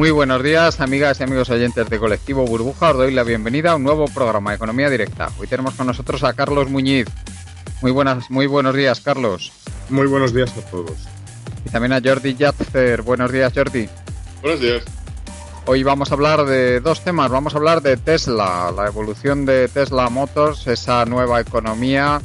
Muy buenos días, amigas y amigos oyentes de Colectivo Burbuja. Os doy la bienvenida a un nuevo programa de Economía Directa. Hoy tenemos con nosotros a Carlos Muñiz. Muy buenos días, Carlos. Muy buenos días a todos. Y también a Jordi Yatzer. Buenos días, Jordi. Buenos días. Hoy vamos a hablar de dos temas. Vamos a hablar de Tesla, la evolución de Tesla Motors, esa nueva economía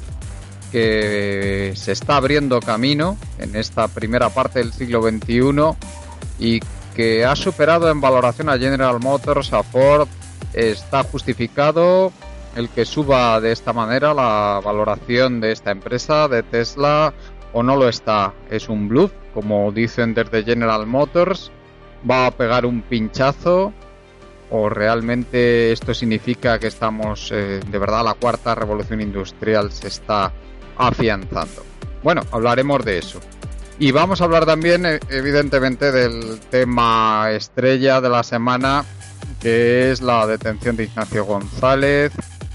que se está abriendo camino en esta primera parte del siglo XXI y que ha superado en valoración a General Motors, a Ford. Está justificado el que suba de esta manera la valoración de esta empresa, de Tesla, o no lo está. Es un bluff, como dicen desde General Motors. Va a pegar un pinchazo, o realmente esto significa que estamos, de verdad, la cuarta revolución industrial se está afianzando. Bueno, hablaremos de eso. Y vamos a hablar también, evidentemente, del tema estrella de la semana, que es la detención de Ignacio González,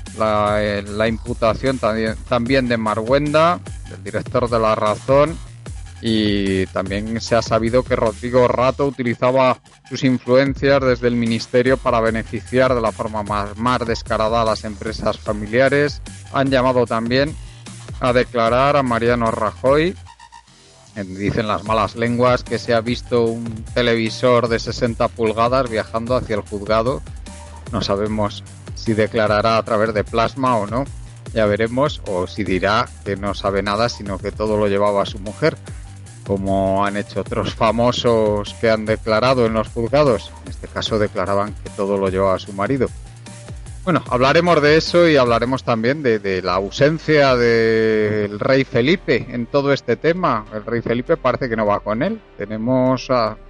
la imputación también de Marguenda, del director de La Razón, y también se ha sabido que Rodrigo Rato utilizaba sus influencias desde el ministerio para beneficiar de la forma más descarada a las empresas familiares. Han llamado también a declarar a Mariano Rajoy. Dicen las malas lenguas que se ha visto un televisor de 60 pulgadas viajando hacia el juzgado. No sabemos si declarará a través de plasma o no, ya veremos, o si dirá que no sabe nada, sino que todo lo llevaba a su mujer, como han hecho otros famosos que han declarado en los juzgados. En este caso declaraban que todo lo llevaba a su marido. Bueno, hablaremos de eso y hablaremos también de la ausencia del rey Felipe en todo este tema. El rey Felipe parece que no va con él. Tenemos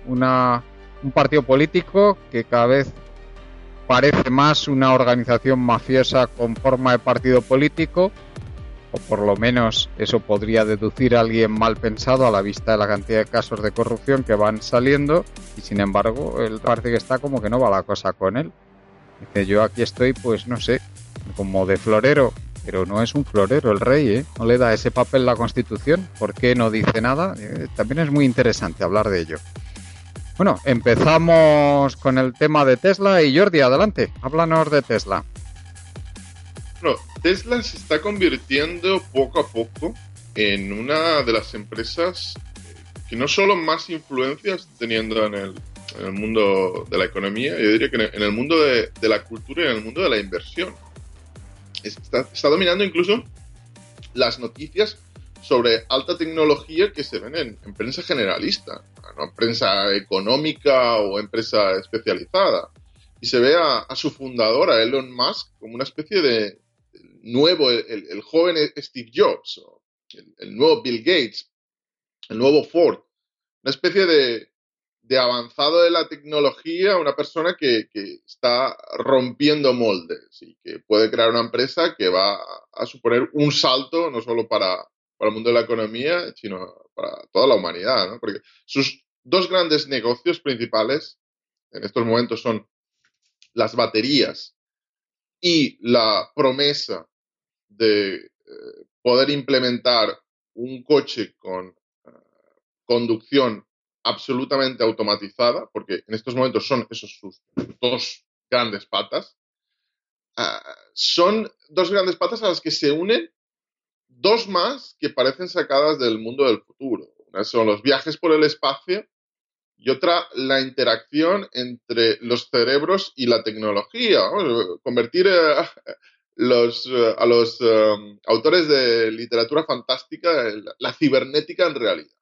un partido político que cada vez parece más una organización mafiosa con forma de partido político, o por lo menos eso podría deducir a alguien mal pensado a la vista de la cantidad de casos de corrupción que van saliendo, y sin embargo él parece que está como que no va la cosa con él. Dice, yo aquí estoy, pues no sé, como de florero, pero no es un florero el rey, ¿eh? No le da ese papel la Constitución. ¿Por qué no dice nada? También es muy interesante hablar de ello. Bueno, empezamos con el tema de Tesla y Jordi, adelante, háblanos de Tesla. Bueno, Tesla se está convirtiendo poco a poco en una de las empresas que no solo más influencia está teniendo en el mundo de la economía, yo diría que en el mundo de la cultura y en el mundo de la inversión. Está dominando incluso las noticias sobre alta tecnología que se ven en prensa generalista, no en prensa económica o en prensa especializada. Y se ve a su fundador, a Elon Musk, como una especie de nuevo, el joven Steve Jobs, o el nuevo Bill Gates, el nuevo Ford, una especie de avanzado de la tecnología, una persona que está rompiendo moldes y que puede crear una empresa que va a suponer un salto no solo para el mundo de la economía, sino para toda la humanidad, ¿no? Porque sus dos grandes negocios principales en estos momentos son las baterías y la promesa de poder implementar un coche con conducción absolutamente automatizada, porque en estos momentos son esos sus dos grandes patas. Son dos grandes patas a las que se unen dos más que parecen sacadas del mundo del futuro. Una son los viajes por el espacio y otra la interacción entre los cerebros y la tecnología. Convertir a los autores de literatura fantástica, la cibernética en realidad.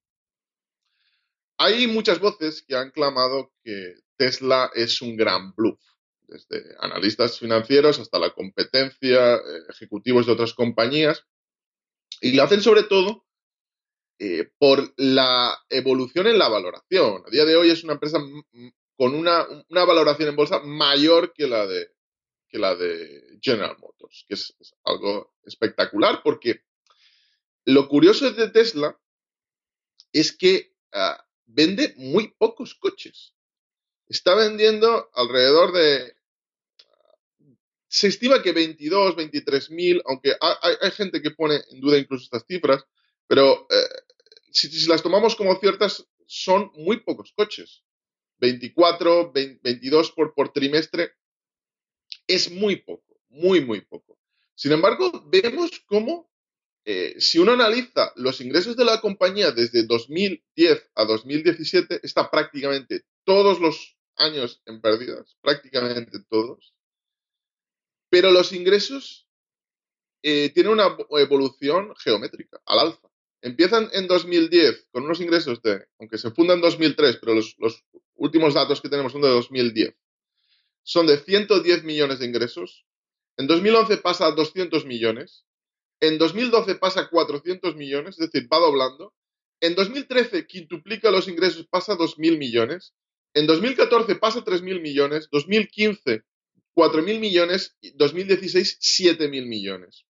Hay muchas voces que han clamado que Tesla es un gran bluff, desde analistas financieros hasta la competencia, ejecutivos de otras compañías, y lo hacen sobre todo por la evolución en la valoración. A día de hoy es una empresa con una valoración en bolsa mayor que la de General Motors, que es algo espectacular, porque lo curioso de Tesla es que vende muy pocos coches. Está vendiendo alrededor de... Se estima que 22, 23.000, aunque hay gente que pone en duda incluso estas cifras, pero si las tomamos como ciertas, son muy pocos coches. 24, 22 por trimestre. Es muy poco, muy, muy poco. Sin embargo, vemos cómo, si uno analiza los ingresos de la compañía desde 2010 a 2017, está prácticamente todos los años en pérdidas, prácticamente todos, pero los ingresos tienen una evolución geométrica, al alza. Empiezan en 2010 con unos ingresos aunque se funda en 2003, pero los últimos datos que tenemos son de 2010, son de 110 millones de ingresos. En 2011 pasa a 200 millones. En 2012 pasa a 400 millones, es decir, va doblando. En 2013 quintuplica los ingresos, pasa a 2.000 millones. En 2014 pasa a 3.000 millones. 2015, 4.000 millones. Y 2016, 7.000 millones.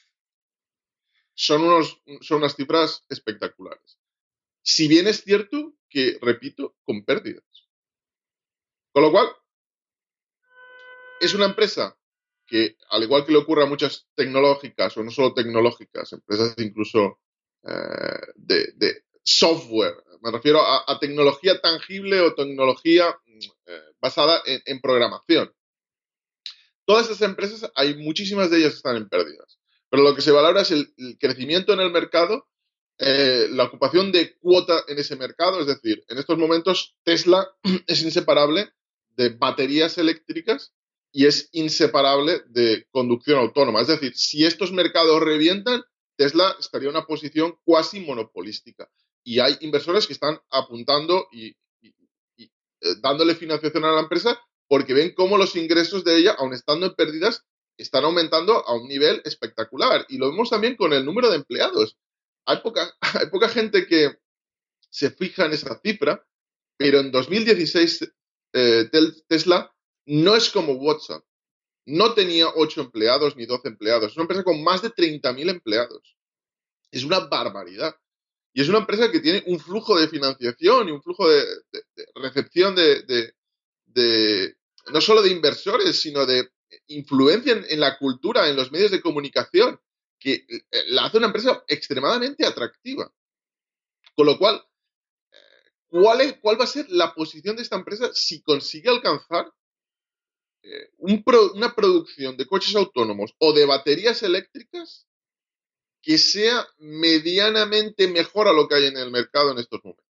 Son unas cifras espectaculares. Si bien es cierto que, repito, con pérdidas. Con lo cual, es una empresa que, al igual que le ocurre a muchas tecnológicas, o no solo tecnológicas, empresas incluso de software, me refiero a tecnología tangible o tecnología basada en programación. Todas esas empresas, hay muchísimas de ellas que están en pérdidas, pero lo que se valora es el crecimiento en el mercado, la ocupación de cuota en ese mercado, es decir, en estos momentos Tesla es inseparable de baterías eléctricas y es inseparable de conducción autónoma. Es decir, si estos mercados revientan, Tesla estaría en una posición cuasi monopolística. Y hay inversores que están apuntando y dándole financiación a la empresa porque ven cómo los ingresos de ella, aun estando en pérdidas, están aumentando a un nivel espectacular. Y lo vemos también con el número de empleados. Hay poca gente que se fija en esa cifra, pero en 2016 Tesla no es como WhatsApp. No tenía 8 empleados ni 12 empleados. Es una empresa con más de 30.000 empleados. Es una barbaridad. Y es una empresa que tiene un flujo de financiación y un flujo de recepción no solo de inversores, sino de influencia en la cultura, en los medios de comunicación, que la hace una empresa extremadamente atractiva. Con lo cual, ¿cuál va a ser la posición de esta empresa si consigue alcanzar una producción de coches autónomos o de baterías eléctricas que sea medianamente mejor a lo que hay en el mercado en estos momentos?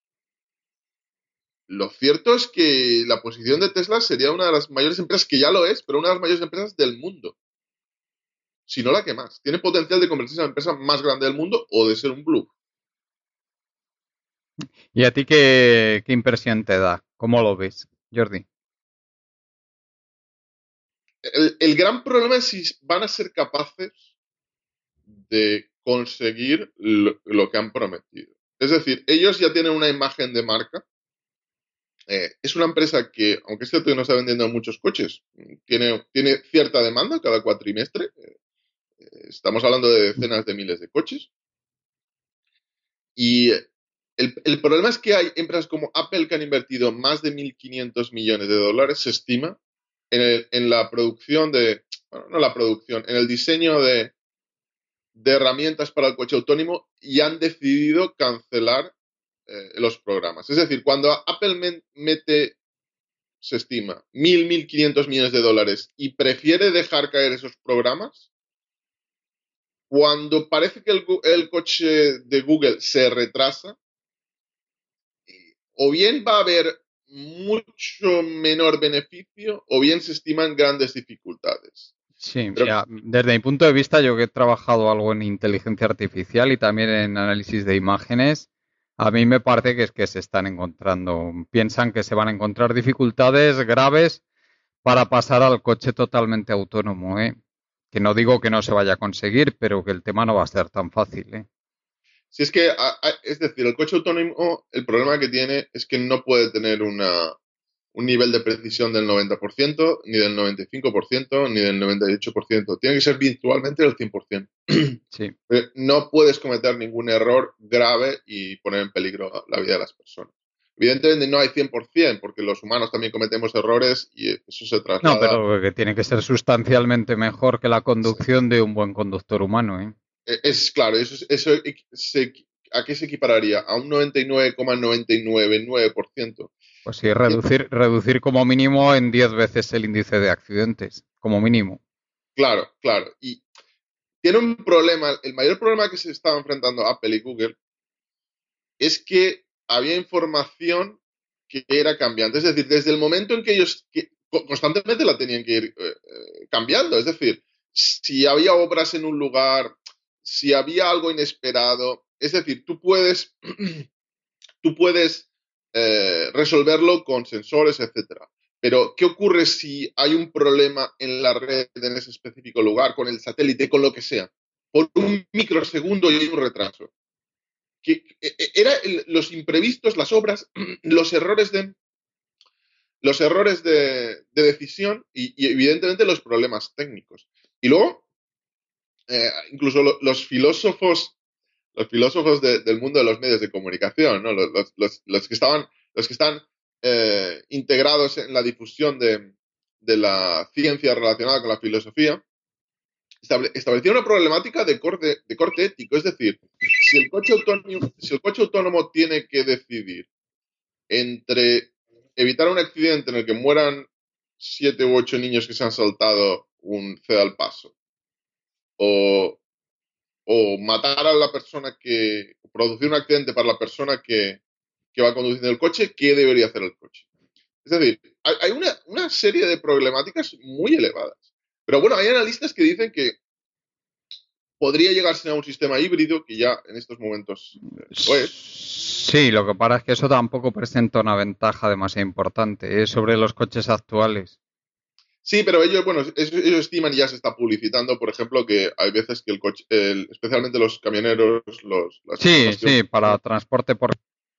Lo cierto es que la posición de Tesla sería una de las mayores empresas, que ya lo es, pero una de las mayores empresas del mundo. Si no la que más. Tiene potencial de convertirse en la empresa más grande del mundo o de ser un bluff. ¿Y a ti qué impresión te da? ¿Cómo lo ves, Jordi? El gran problema es si van a ser capaces de conseguir lo que han prometido. Es decir, ellos ya tienen una imagen de marca. Es una empresa que, aunque es cierto que no está vendiendo muchos coches, tiene cierta demanda cada cuatrimestre. Estamos hablando de decenas de miles de coches. Y el problema es que hay empresas como Apple que han invertido más de 1.500 millones de dólares, se estima, en la producción bueno, no la producción, en el diseño de herramientas para el coche autónomo, y han decidido cancelar los programas. Es decir, cuando Apple mete, se estima, 1.500 millones de dólares y prefiere dejar caer esos programas, cuando parece que el coche de Google se retrasa, o bien va a haber mucho menor beneficio o bien se estiman grandes dificultades. Sí, Pero, mira, desde mi punto de vista, yo que he trabajado algo en inteligencia artificial y también en análisis de imágenes, a mí me parece que es que se están encontrando, piensan que se van a encontrar dificultades graves para pasar al coche totalmente autónomo, ¿eh? Que no digo que no se vaya a conseguir, pero que el tema no va a ser tan fácil, ¿eh? si es que, es decir, el coche autónomo, el problema que tiene es que no puede tener un nivel de precisión del 90%, ni del 95%, ni del 98%. Tiene que ser virtualmente del 100%. Sí. No puedes cometer ningún error grave y poner en peligro la vida de las personas. Evidentemente no hay 100%, porque los humanos también cometemos errores y eso se No, traslada. pero que tiene que ser sustancialmente mejor que la conducción de un buen conductor humano, ¿eh? Es claro, ¿a qué se equipararía? A un 99,999%. Pues sí, reducir como mínimo en 10 veces el índice de accidentes, como mínimo. Claro, claro. Y tiene un problema, el mayor problema que se estaba enfrentando Apple y Google es que había información que era cambiante. Es decir, desde el momento en que ellos constantemente la tenían que ir cambiando. Es decir, si había obras en un lugar, si había algo inesperado. Es decir, tú puedes resolverlo con sensores, etcétera. Pero, ¿qué ocurre si hay un problema en la red en ese específico lugar, con el satélite, con lo que sea? Por un microsegundo y hay un retraso. Los imprevistos, las obras, los errores de decisión y evidentemente los problemas técnicos. Y luego, incluso los filósofos del mundo de los medios de comunicación, ¿no? Los que están integrados en la difusión de la ciencia relacionada con la filosofía, establecieron una problemática de corte ético. Es decir, si el coche autónomo tiene que decidir entre evitar un accidente en el que mueran 7 u 8 niños que se han saltado un ceda al paso, o, o matar a la persona o producir un accidente para la persona que va conduciendo el coche, ¿qué debería hacer el coche? Es decir, hay una serie de problemáticas muy elevadas. Pero bueno, hay analistas que dicen que podría llegarse a un sistema híbrido, que ya en estos momentos lo es. Sí, lo que pasa es que eso tampoco presenta una ventaja demasiado importante, es sobre los coches actuales. Sí, pero ellos, bueno, ellos estiman y ya se está publicitando, por ejemplo, que hay veces que el coche, especialmente los camioneros, las Sí, personas que... sí, para transporte por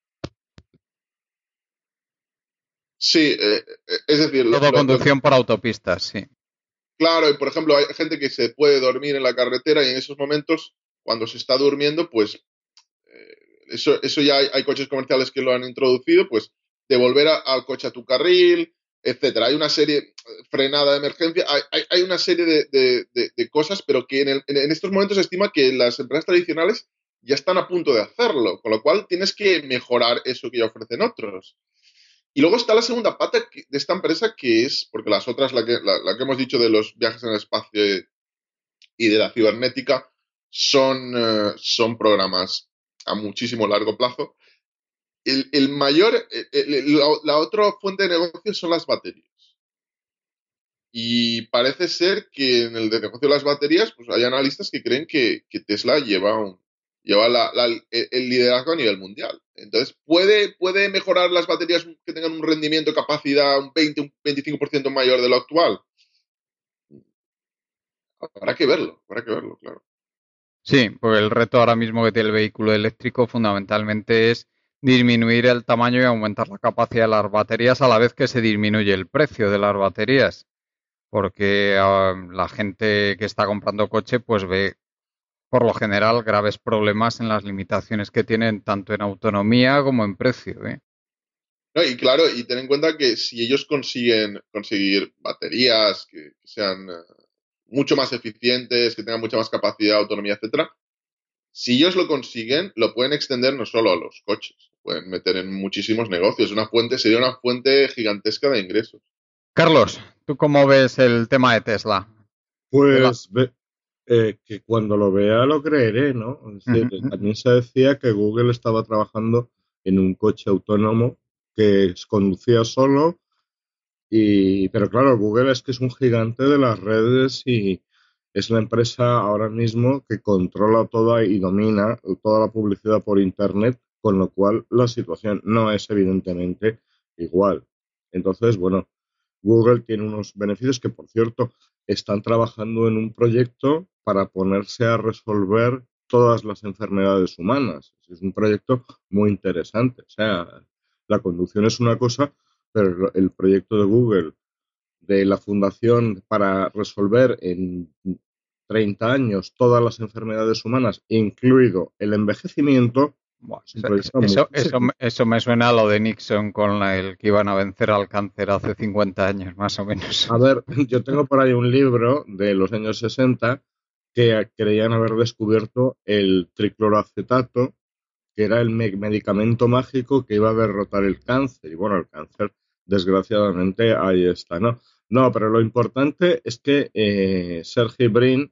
Sí, es decir, todo conducción por autopistas, sí. claro, y por ejemplo, hay gente que se puede dormir en la carretera y en esos momentos, cuando se está durmiendo, pues eso ya hay coches comerciales que lo han introducido, pues devolver al coche a tu carril, etcétera. Hay una serie, frenada de emergencia, hay una serie de cosas, pero que en estos momentos se estima que las empresas tradicionales ya están a punto de hacerlo, con lo cual tienes que mejorar eso que ya ofrecen otros. Y luego está la segunda pata de esta empresa, que es, porque las otras, la que hemos dicho de los viajes en el espacio y de la cibernética, son programas a muchísimo largo plazo. El mayor, la otra fuente de negocio son las baterías. Y parece ser que en el de negocio de las baterías, pues hay analistas que creen que Tesla lleva el liderazgo a nivel mundial. Entonces, ¿puede mejorar las baterías que tengan un rendimiento, capacidad un 20, un 25% mayor de lo actual? Habrá que verlo, claro. Sí, porque el reto ahora mismo que tiene el vehículo eléctrico fundamentalmente es disminuir el tamaño y aumentar la capacidad de las baterías a la vez que se disminuye el precio de las baterías. Porque la gente que está comprando coche pues ve por lo general graves problemas en las limitaciones que tienen tanto en autonomía como en precio, ¿eh? No, y claro, y ten en cuenta que si ellos consiguen conseguir baterías que sean mucho más eficientes, que tengan mucha más capacidad, autonomía, etcétera, si ellos lo consiguen, lo pueden extender no solo a los coches, pueden meter en muchísimos negocios. Sería una fuente gigantesca de ingresos. Carlos, ¿tú cómo ves el tema de Tesla? De la- Pues que cuando lo vea lo creeré, ¿no? Es Ujú, decir, también se decía que Google estaba trabajando en un coche autónomo que conducía solo, pero claro, Google es que es un gigante de las redes y es la empresa ahora mismo que controla toda y domina toda la publicidad por Internet, con lo cual la situación no es evidentemente igual. Entonces, bueno, Google tiene unos beneficios que, por cierto, están trabajando en un proyecto para ponerse a resolver todas las enfermedades humanas. Es un proyecto muy interesante. O sea, la conducción es una cosa, pero el proyecto de Google, de la fundación para resolver en 30 años todas las enfermedades humanas, incluido el envejecimiento, Buah, es un proyecto muy interesante. eso me suena a lo de Nixon con el que iban a vencer al cáncer hace 50 años, más o menos. A ver, yo tengo por ahí un libro de los años 60 que creían haber descubierto el tricloroacetato, que era el medicamento mágico que iba a derrotar el cáncer. Y bueno, el cáncer, desgraciadamente, ahí está, ¿no? No, pero lo importante es que Sergey Brin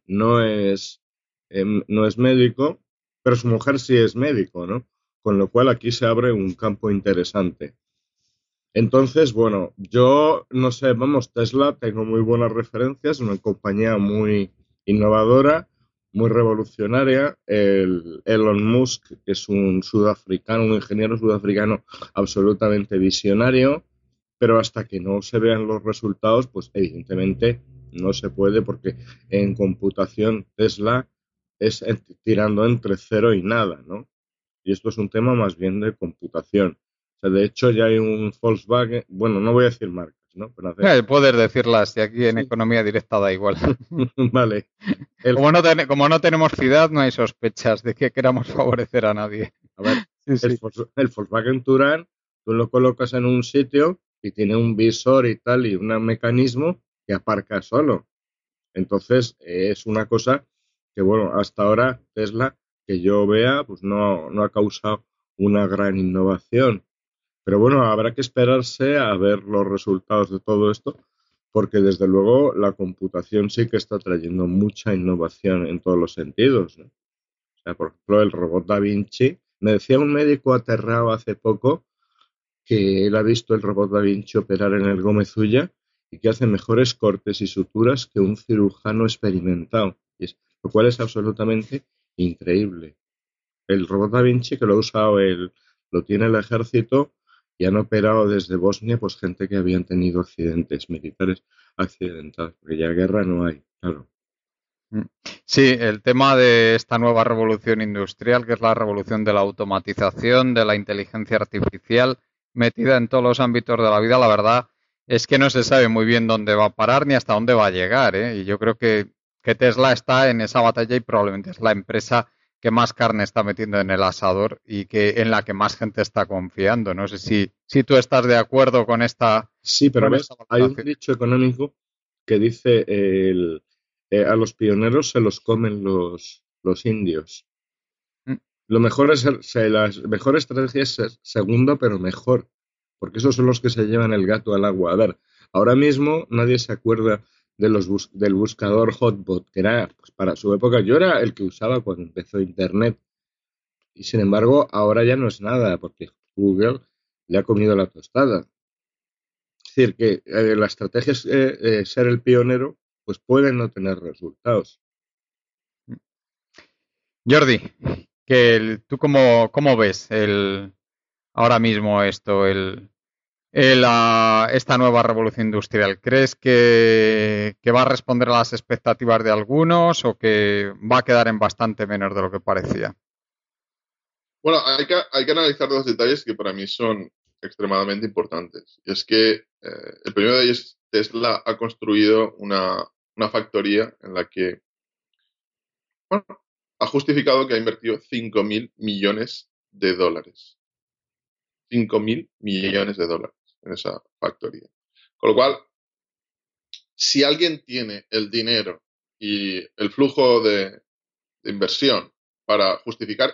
no es médico, pero su mujer sí es médico, ¿no? Con lo cual aquí se abre un campo interesante. Entonces, bueno, yo no sé, vamos, Tesla, tengo muy buenas referencias, una compañía muy innovadora, muy revolucionaria. Elon Musk es un sudafricano, un ingeniero sudafricano absolutamente visionario, pero hasta que no se vean los resultados, pues evidentemente no se puede, porque en computación Tesla es tirando entre cero y nada, ¿no? Y esto es un tema más bien de computación. O sea, de hecho, ya hay un Volkswagen, bueno, no voy a decir marcas, ¿no? Pero Puedes decirlas, y aquí en sí, economía directa da igual. vale. El, Como no tenemos ciudad, no hay sospechas de que queramos favorecer a nadie. a ver, Sí, sí. el Volkswagen Touran, tú lo colocas en un sitio y tiene un visor y tal, y un mecanismo que aparca solo. Entonces, es una cosa que, bueno, hasta ahora Tesla, que yo vea, pues no ha causado una gran innovación. Pero bueno, habrá que esperarse a ver los resultados de todo esto, porque desde luego la computación sí que está trayendo mucha innovación en todos los sentidos, ¿no? O sea, por ejemplo, el robot Da Vinci. Me decía un médico aterrado hace poco que él ha visto el robot Da Vinci operar en el Gómez Ulla y que hace mejores cortes y suturas que un cirujano experimentado, lo cual es absolutamente increíble. El robot Da Vinci que lo tiene el ejército y han operado desde Bosnia pues gente que habían tenido accidentes militares accidentados, porque ya guerra no hay, claro. Sí, el tema de esta nueva revolución industrial, que es la revolución de la automatización, de la inteligencia artificial, metida en todos los ámbitos de la vida, la verdad es que no se sabe muy bien dónde va a parar ni hasta dónde va a llegar, ¿eh? Y yo creo que Tesla está en esa batalla y probablemente es la empresa que más carne está metiendo en el asador y que en la que más gente está confiando. No sé si tú estás de acuerdo con esta, Sí, pero con ves, esta hay un valoración. dicho económico que dice a los pioneros se los comen los indios. Mm. Lo mejor es la mejor estrategia es ser segundo, pero mejor, porque esos son los que se llevan el gato al agua. A ver, ahora mismo nadie se acuerda del buscador Hotbot, que era, pues, para su época, yo era el que usaba cuando empezó Internet, y sin embargo ahora ya no es nada, porque Google le ha comido la tostada. Es decir, que la estrategia es ser el pionero, pues puede no tener resultados. Jordi, ¿tú cómo ves ahora mismo esto, esta nueva revolución industrial? ¿Crees que va a responder a las expectativas de algunos o que va a quedar en bastante menos de lo que parecía? Bueno, hay que analizar dos detalles que para mí son extremadamente importantes. Y es que el primero de ellos, Tesla ha construido una factoría en la que, bueno, ha justificado que ha invertido 5.000 millones de dólares. 5.000 millones de dólares en esa factoría. Con lo cual, si alguien tiene el dinero y el flujo de inversión para justificar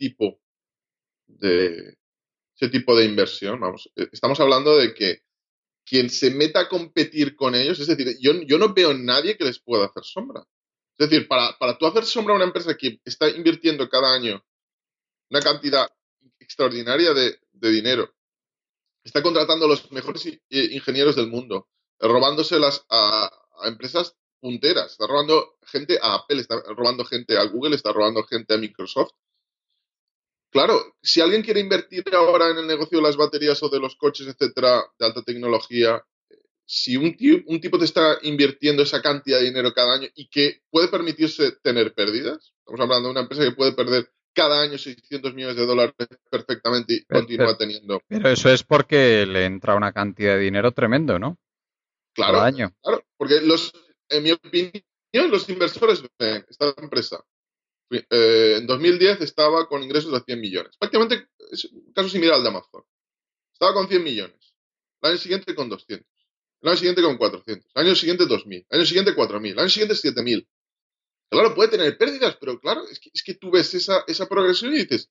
de, ese tipo de inversión, vamos, estamos hablando de que quien se meta a competir con ellos, es decir, yo no veo a nadie que les pueda hacer sombra. Es decir, para tú hacer sombra a una empresa que está invirtiendo cada año una cantidad extraordinaria de dinero, está contratando a los mejores ingenieros del mundo, robándoselas a empresas punteras, está robando gente a Apple, está robando gente a Google, está robando gente a Microsoft. Claro, si alguien quiere invertir ahora en el negocio de las baterías o de los coches, etcétera, de alta tecnología, si un tipo te está invirtiendo esa cantidad de dinero cada año y que puede permitirse tener pérdidas, estamos hablando de una empresa que puede perder cada año 600 millones de dólares perfectamente y Pero, pero- continúa teniendo. pero eso es porque le entra una cantidad de dinero tremendo, ¿no? Cada Claro, año. claro, porque en mi opinión, los inversores ven esta empresa. En 2010 estaba con ingresos de 100 millones. Prácticamente es un caso similar al de Amazon. Estaba con 100 millones. El año siguiente con 200. El año siguiente con 400. El año siguiente 2.000. El año siguiente 4.000. El año siguiente 7.000. Claro, puede tener pérdidas, pero claro, es que tú ves esa progresión y dices,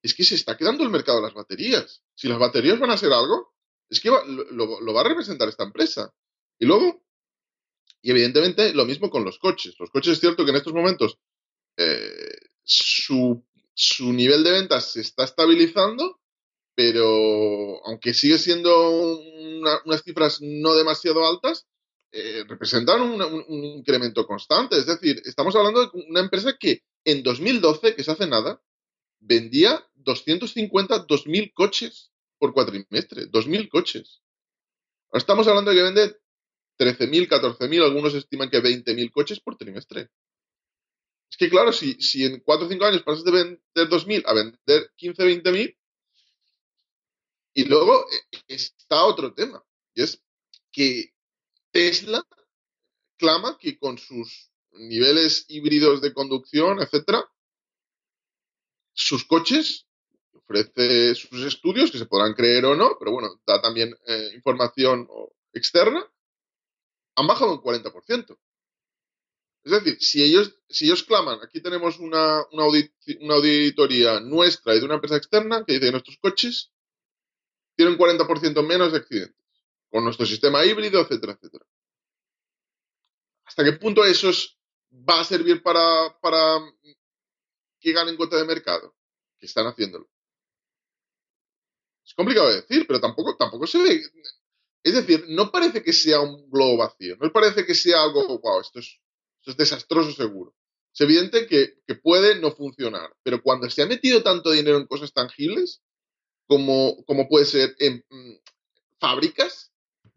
es que se está quedando el mercado de las baterías. Si las baterías van a ser algo, es que lo va a representar esta empresa. Y luego, y evidentemente, lo mismo con los coches. Los coches es cierto que en estos momentos eh, su nivel de ventas se está estabilizando, pero aunque sigue siendo unas cifras no demasiado altas, representan un incremento constante. Es decir, estamos hablando de una empresa que en 2012, que se hace nada, vendía 250, 2.000 coches por cuatrimestre. 2.000 coches. Ahora estamos hablando de que vende 13.000, 14.000, algunos estiman que 20.000 coches por trimestre. Es que claro, si en 4 o 5 años pasas de vender 2.000 a vender 15, 20.000, y luego está otro tema, y es que Tesla clama que con sus niveles híbridos de conducción, etcétera, sus coches, ofrece sus estudios, que se podrán creer o no, pero bueno, da también información externa, han bajado un 40%. Es decir, si ellos claman, aquí tenemos una auditoría nuestra y de una empresa externa que dice que nuestros coches tienen un 40% menos de accidentes, con nuestro sistema híbrido, etcétera, etcétera. ¿Hasta qué punto va a servir para que ganen cuota de mercado? Que están haciéndolo. Es complicado de decir, pero tampoco se ve. Es decir, no parece que sea un globo vacío, no parece que sea algo, wow, esto es desastroso seguro. Es evidente que puede no funcionar, pero cuando se ha metido tanto dinero en cosas tangibles, como puede ser en fábricas,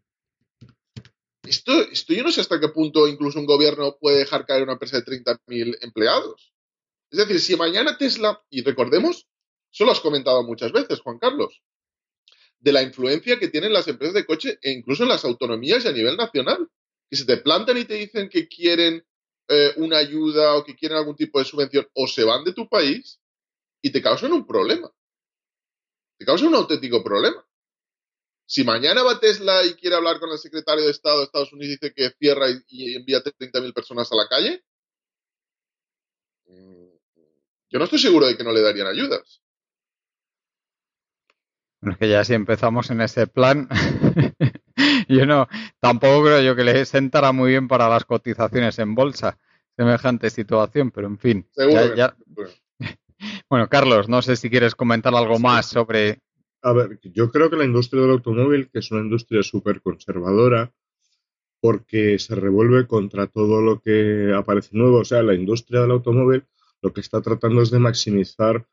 esto yo no sé hasta qué punto incluso un gobierno puede dejar caer una empresa de 30.000 empleados. Es decir, si mañana Tesla, y recordemos, eso lo has comentado muchas veces, Juan Carlos, de la influencia que tienen las empresas de coche e incluso en las autonomías y a nivel nacional, que se te plantan y te dicen que quieren una ayuda o que quieren algún tipo de subvención o se van de tu país y te causan un problema, te causan un auténtico problema. Si mañana va Tesla y quiere hablar con el secretario de Estado de Estados Unidos y dice que cierra y envía 30.000 personas a la calle, yo no estoy seguro de que no le darían ayudas. Bueno, es que ya si empezamos en ese plan, yo no, tampoco creo yo que le sentara muy bien para las cotizaciones en bolsa, semejante situación, pero en fin, Seguro que no. Bueno, Carlos, no sé si quieres comentar algo más sobre... A ver, yo creo que la industria del automóvil, que es una industria súper conservadora, porque se revuelve contra todo lo que aparece nuevo. O sea, la industria del automóvil lo que está tratando es de maximizar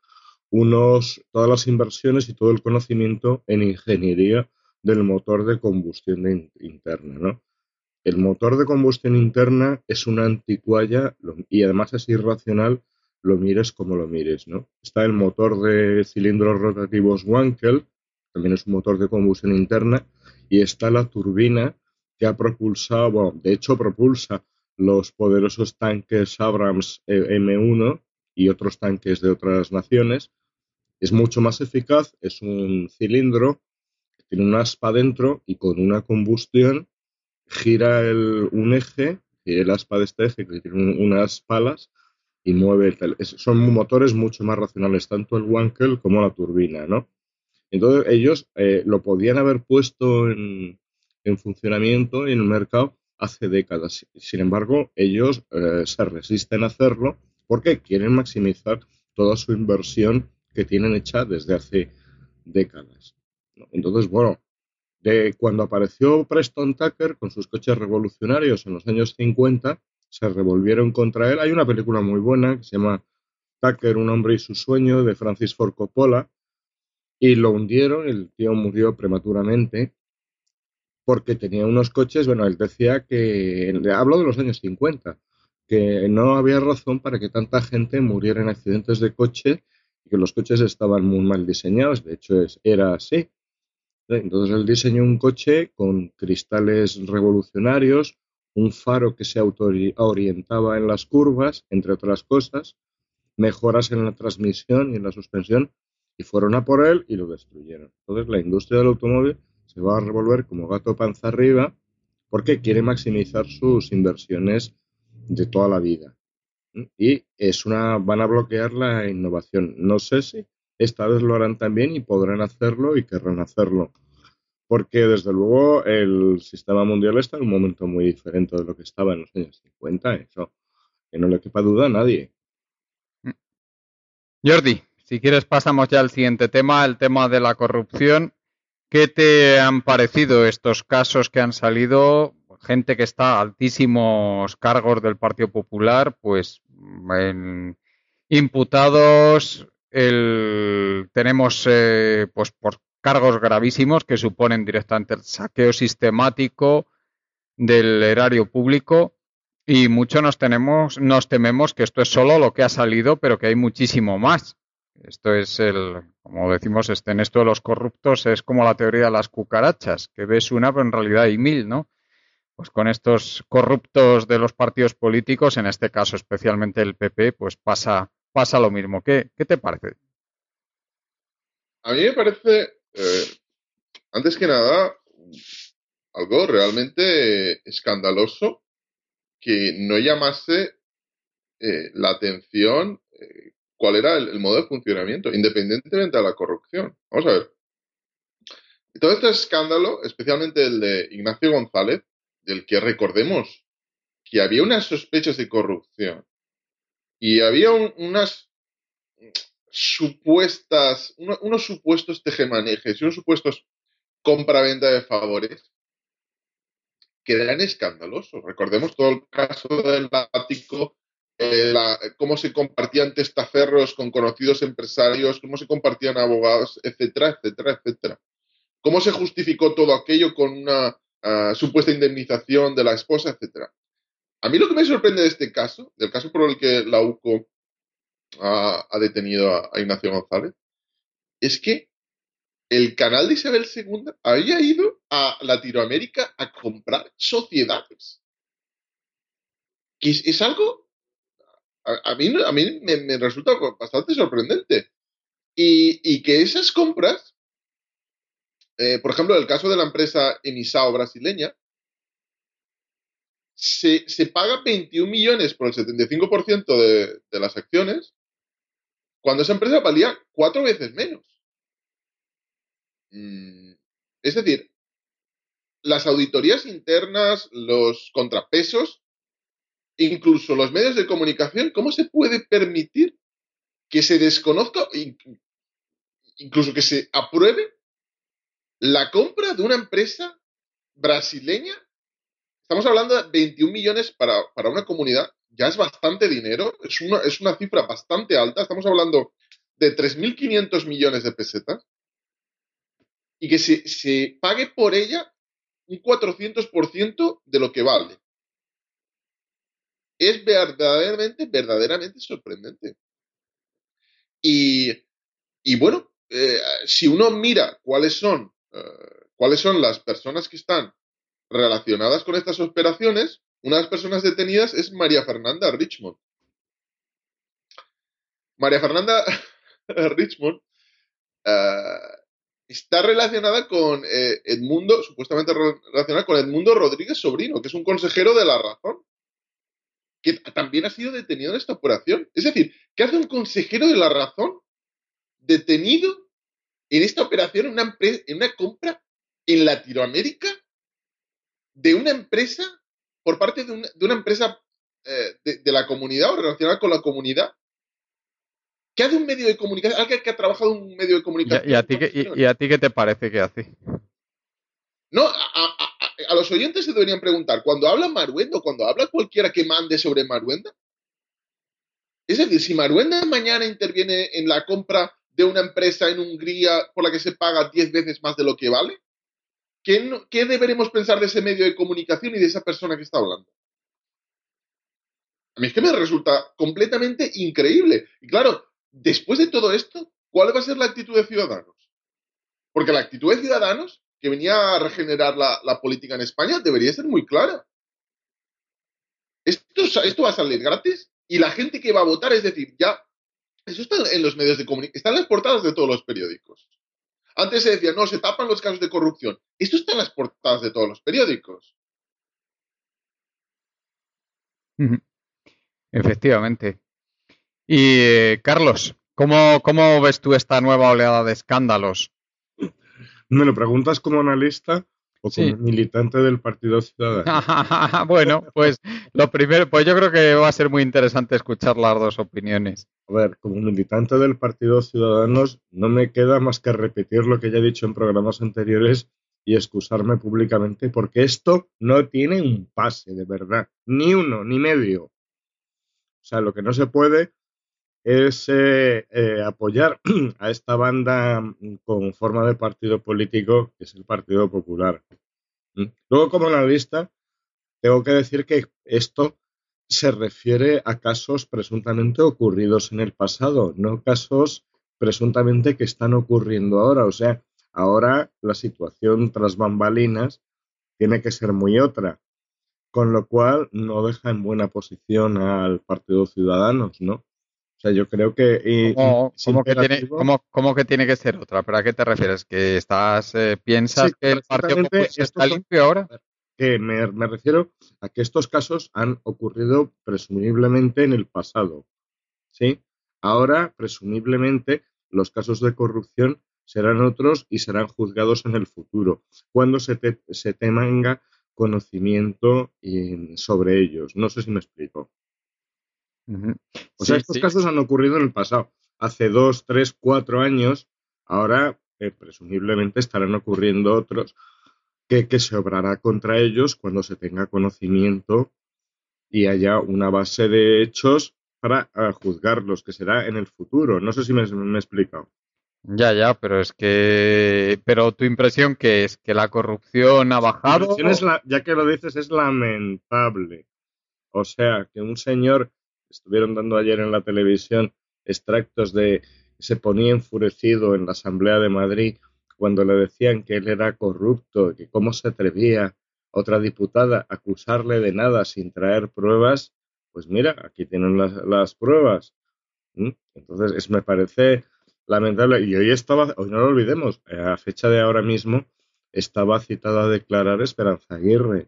todas las inversiones y todo el conocimiento en ingeniería del motor de combustión interna, ¿no? El motor de combustión interna es una anticualla y además es irracional, lo mires como lo mires, ¿no? Está el motor de cilindros rotativos Wankel, también es un motor de combustión interna, y está la turbina que ha propulsado, bueno, de hecho propulsa los poderosos tanques Abrams M1 y otros tanques de otras naciones. Es mucho más eficaz, es un cilindro que tiene un aspa dentro y con una combustión gira un eje, y el aspa de este eje que tiene unas palas y mueve son motores mucho más racionales, tanto el Wankel como la turbina, ¿no? Entonces ellos lo podían haber puesto en funcionamiento en el mercado hace décadas. Sin embargo, ellos se resisten a hacerlo porque quieren maximizar toda su inversión que tienen hecha desde hace décadas, ¿no? Entonces, bueno, de cuando apareció Preston Tucker con sus coches revolucionarios en los años 50, se revolvieron contra él. Hay una película muy buena que se llama Tucker, un hombre y su sueño, de Francis Ford Coppola, y lo hundieron, el tío murió prematuramente porque tenía unos coches, bueno, él decía que, hablo de los años 50, que no había razón para que tanta gente muriera en accidentes de coche y que los coches estaban muy mal diseñados, de hecho era así. Entonces él diseñó un coche con cristales revolucionarios, un faro que se orientaba en las curvas, entre otras cosas, mejoras en la transmisión y en la suspensión, y fueron a por él y lo destruyeron. Entonces la industria del automóvil se va a revolver como gato panza arriba porque quiere maximizar sus inversiones de toda la vida. Y van a bloquear la innovación. No sé si esta vez lo harán también y podrán hacerlo y querrán hacerlo. Porque desde luego el sistema mundial está en un momento muy diferente de lo que estaba en los años 50, eso que no le quepa duda a nadie. Jordi, si quieres pasamos ya al siguiente tema, el tema de la corrupción. ¿Qué te han parecido estos casos que han salido? Gente que está a altísimos cargos del Partido Popular, pues imputados, tenemos pues por cargos gravísimos que suponen directamente el saqueo sistemático del erario público y mucho nos tememos que esto es solo lo que ha salido, pero que hay muchísimo más. Esto es como decimos, en esto de los corruptos es como la teoría de las cucarachas, que ves una, pero en realidad hay mil, ¿no? Pues con estos corruptos de los partidos políticos, en este caso especialmente el PP, pues pasa lo mismo. ¿Qué te parece? A mí me parece, antes que nada, algo realmente escandaloso que no llamase la atención cuál era el modo de funcionamiento, independientemente de la corrupción. Vamos a ver. Todo este escándalo, especialmente el de Ignacio González, del que recordemos que había unas sospechas de corrupción y había unas unos supuestos tejemanejes y unos supuestos compra-venta de favores que eran escandalosos. Recordemos todo el caso del ático, cómo se compartían testaferros con conocidos empresarios, cómo se compartían abogados, etcétera, etcétera, etcétera. Cómo se justificó todo aquello con una supuesta indemnización de la esposa, etcétera. A mí lo que me sorprende de este caso, del caso por el que la UCO ha detenido a Ignacio González, es que el canal de Isabel II había ido a Latinoamérica a comprar sociedades. Que es algo, a mí me resulta bastante sorprendente. Y que esas compras, por ejemplo, el caso de la empresa Emisao brasileña, se paga 21 millones por el 75% de las acciones, cuando esa empresa valía 4 veces menos. Es decir, las auditorías internas, los contrapesos, incluso los medios de comunicación, ¿cómo se puede permitir que se desconozca, incluso que se apruebe la compra de una empresa brasileña? Estamos hablando de 21 millones para una comunidad, ya es bastante dinero, es una cifra bastante alta, estamos hablando de 3.500 millones de pesetas, y que se pague por ella un 400% de lo que vale. Es verdaderamente sorprendente. Y bueno, si uno mira cuáles son las personas que están relacionadas con estas operaciones, una de las personas detenidas es María Fernanda Richmond. María Fernanda Richmond está relacionada con supuestamente relacionada con Edmundo Rodríguez Sobrino, que es un consejero de La Razón, que también ha sido detenido en esta operación. Es decir, ¿qué hace un consejero de La Razón detenido en esta operación, en una compra en Latinoamérica de una empresa por parte de una empresa de la comunidad o relacionada con la comunidad? ¿Qué hace un medio de comunicación? Alguien que ha trabajado en un medio de comunicación. ¿Y a ti qué te parece que hace? No, a los oyentes se deberían preguntar, cuando habla Maruenda o cuando habla cualquiera que mande sobre Maruenda, es decir, si Maruenda mañana interviene en la compra de una empresa en Hungría por la que se paga 10 veces más de lo que vale, ¿qué deberemos pensar de ese medio de comunicación y de esa persona que está hablando? A mí es que me resulta completamente increíble. Y claro, después de todo esto, ¿cuál va a ser la actitud de Ciudadanos? Porque la actitud de Ciudadanos, que venía a regenerar la política en España, debería ser muy clara. Esto va a salir gratis y la gente que va a votar, es decir, ya, eso está en los medios de comunicación, está en las portadas de todos los periódicos. Antes se decía, no, se tapan los casos de corrupción. Esto está en las portadas de todos los periódicos. Efectivamente. Y Carlos, ¿Cómo ves tú esta nueva oleada de escándalos? ¿Me lo preguntas como analista o como Sí. militante del Partido Ciudadano? Bueno, pues lo primero, pues yo creo que va a ser muy interesante escuchar las dos opiniones. A ver, como militante del Partido Ciudadanos, no me queda más que repetir lo que ya he dicho en programas anteriores y excusarme públicamente porque esto no tiene un pase, de verdad. Ni uno, ni medio. O sea, lo que no se puede es apoyar a esta banda con forma de partido político, que es el Partido Popular. Luego, como analista, tengo que decir que esto se refiere a casos presuntamente ocurridos en el pasado, no casos presuntamente que están ocurriendo ahora. O sea, ahora la situación tras bambalinas tiene que ser muy otra, con lo cual no deja en buena posición al Partido Ciudadanos, ¿no? O sea, yo creo que es imperativo. Cómo que tiene que ser otra? ¿Pero a qué te refieres? ¿Que Sí, piensas que el Partido Popular precisamente está limpio ahora? que me refiero a que estos casos han ocurrido presumiblemente en el pasado, ¿sí? Ahora, presumiblemente, los casos de corrupción serán otros y serán juzgados en el futuro, cuando se tenga conocimiento sobre ellos. No sé si me explico. Ujú. O sea, Sí, estos sí. casos han ocurrido en el pasado, hace 2, 3, 4 años. Ahora, presumiblemente, estarán ocurriendo otros que se obrará contra ellos cuando se tenga conocimiento y haya una base de hechos para juzgarlos, que será en el futuro. No sé si me he explicado. Ya, pero es que... Pero tu impresión que es que la corrupción ha Mi impresión es, bajado. ya que lo dices, es lamentable. O sea, que un señor, estuvieron dando ayer en la televisión extractos de, se ponía enfurecido en la Asamblea de Madrid cuando le decían que él era corrupto, que cómo se atrevía otra diputada a acusarle de nada sin traer pruebas. Pues mira, aquí tienen las pruebas. Entonces, me parece lamentable. Y hoy no lo olvidemos, a fecha de ahora mismo, estaba citada a declarar Esperanza Aguirre.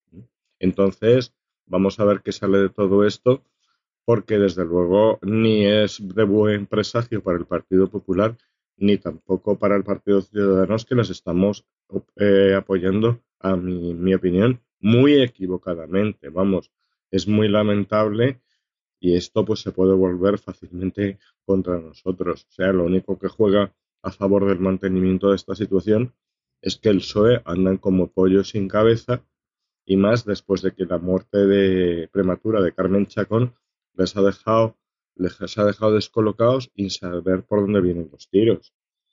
Entonces, vamos a ver qué sale de todo esto, porque desde luego ni es de buen presagio para el Partido Popular, ni tampoco para el Partido Ciudadanos, que les estamos apoyando, a mi opinión, muy equivocadamente. Vamos, es muy lamentable y esto pues se puede volver fácilmente contra nosotros. O sea, lo único que juega a favor del mantenimiento de esta situación es que el PSOE andan como pollos sin cabeza, y más después de que la muerte prematura de Carmen Chacón les ha dejado descolocados y saber por dónde vienen los tiros.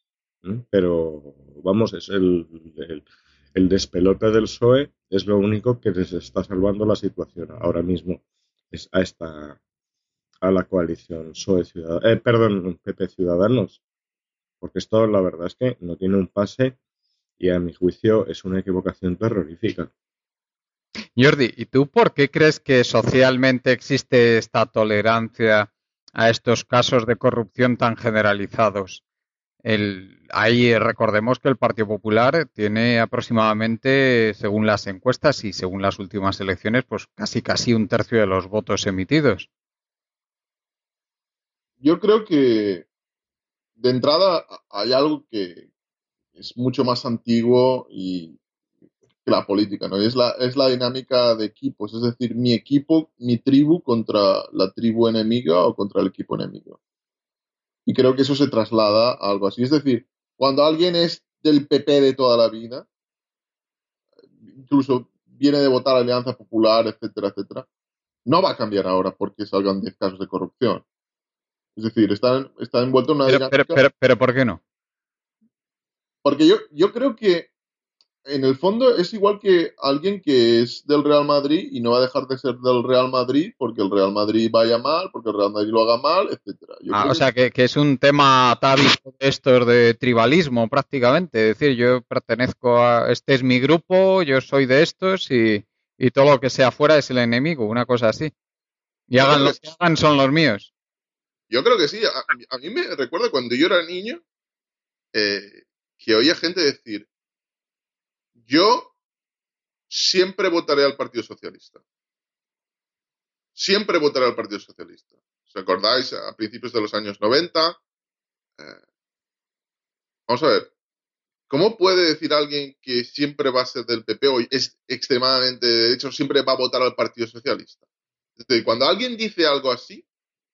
Pero vamos, es el despelote del PSOE es lo único que les está salvando la situación ahora mismo. Es a la coalición perdón, PP Ciudadanos, porque esto la verdad es que no tiene un pase y a mi juicio es una equivocación terrorífica. Jordi, ¿y tú por qué crees que socialmente existe esta tolerancia a estos casos de corrupción tan generalizados? Ahí recordemos que el Partido Popular tiene aproximadamente, según las encuestas y según las últimas elecciones, pues casi un tercio de los votos emitidos. Yo creo que de entrada hay algo que es mucho más antiguo y que la política, ¿no? Es la dinámica de equipos, es decir, mi equipo, mi tribu contra la tribu enemiga o contra el equipo enemigo. Y creo que eso se traslada a algo así. Es decir, cuando alguien es del PP de toda la vida, incluso viene de votar Alianza Popular, etcétera, etcétera, no va a cambiar ahora porque salgan 10 casos de corrupción. Es decir, está envuelto en una dinámica. Pero ¿por qué no? Porque yo creo que en el fondo es igual que alguien que es del Real Madrid y no va a dejar de ser del Real Madrid porque el Real Madrid vaya mal, porque el Real Madrid lo haga mal, etcétera. Yo Ah, creo o que sea, que es un tema atávico de estos de tribalismo prácticamente. Es decir, yo pertenezco a, este es mi grupo, yo soy de estos y todo lo que sea fuera es el enemigo, una cosa así. Y yo hagan creo lo que que sí. hagan son los míos. Yo creo que sí. A mí me recuerda cuando yo era niño que oía gente decir, yo siempre votaré al Partido Socialista. Siempre votaré al Partido Socialista. ¿Os acordáis? A principios de los años 90. Vamos a ver. ¿Cómo puede decir alguien que siempre va a ser del PP o es extremadamente, de hecho, siempre va a votar al Partido Socialista? Es decir, cuando alguien dice algo así,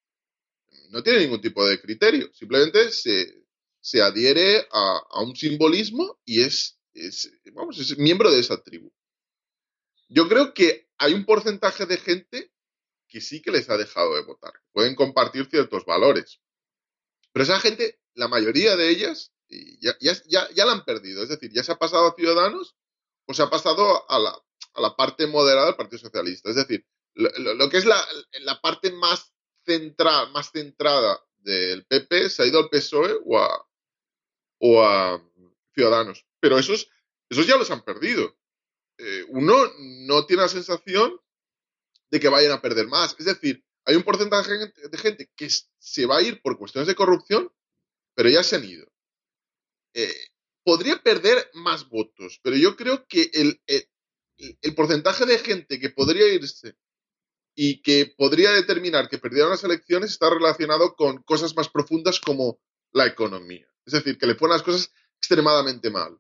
no tiene ningún tipo de criterio. Simplemente se adhiere a un simbolismo y vamos, es miembro de esa tribu. Yo creo que hay un porcentaje de gente que sí que les ha dejado de votar. Pueden compartir ciertos valores. Pero esa gente, la mayoría de ellas, ya la han perdido. Es decir, ya se ha pasado a Ciudadanos o se ha pasado a la parte moderada del Partido Socialista. Es decir, lo que es la parte más centrada del PP se ha ido al PSOE o a Ciudadanos. Pero esos ya los han perdido. Uno no tiene la sensación de que vayan a perder más. Es decir, hay un porcentaje de gente que se va a ir por cuestiones de corrupción, pero ya se han ido. Podría perder más votos, pero yo creo que el porcentaje de gente que podría irse y que podría determinar que perdieron las elecciones está relacionado con cosas más profundas como la economía. Es decir, que le fueron las cosas extremadamente mal.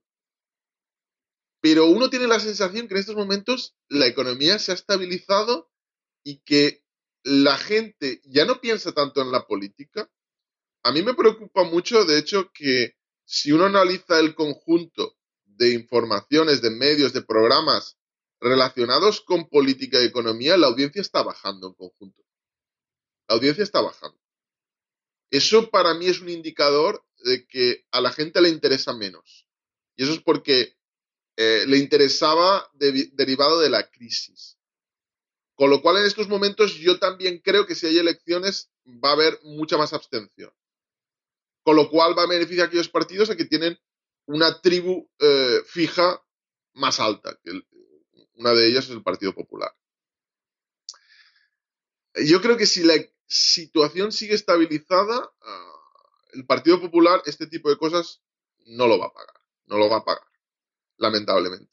Pero uno tiene la sensación que en estos momentos la economía se ha estabilizado y que la gente ya no piensa tanto en la política. A mí me preocupa mucho, de hecho, que si uno analiza el conjunto de informaciones, de medios, de programas relacionados con política y economía, la audiencia está bajando en conjunto. La audiencia está bajando. Eso para mí es un indicador de que a la gente le interesa menos. Y eso es porque le interesaba derivado de la crisis. Con lo cual, en estos momentos, yo también creo que si hay elecciones va a haber mucha más abstención. Con lo cual va a beneficiar a aquellos partidos a que tienen una tribu fija más alta. Una de ellas es el Partido Popular. Yo creo que si la situación sigue estabilizada, el Partido Popular este tipo de cosas no lo va a pagar. No lo va a pagar, lamentablemente.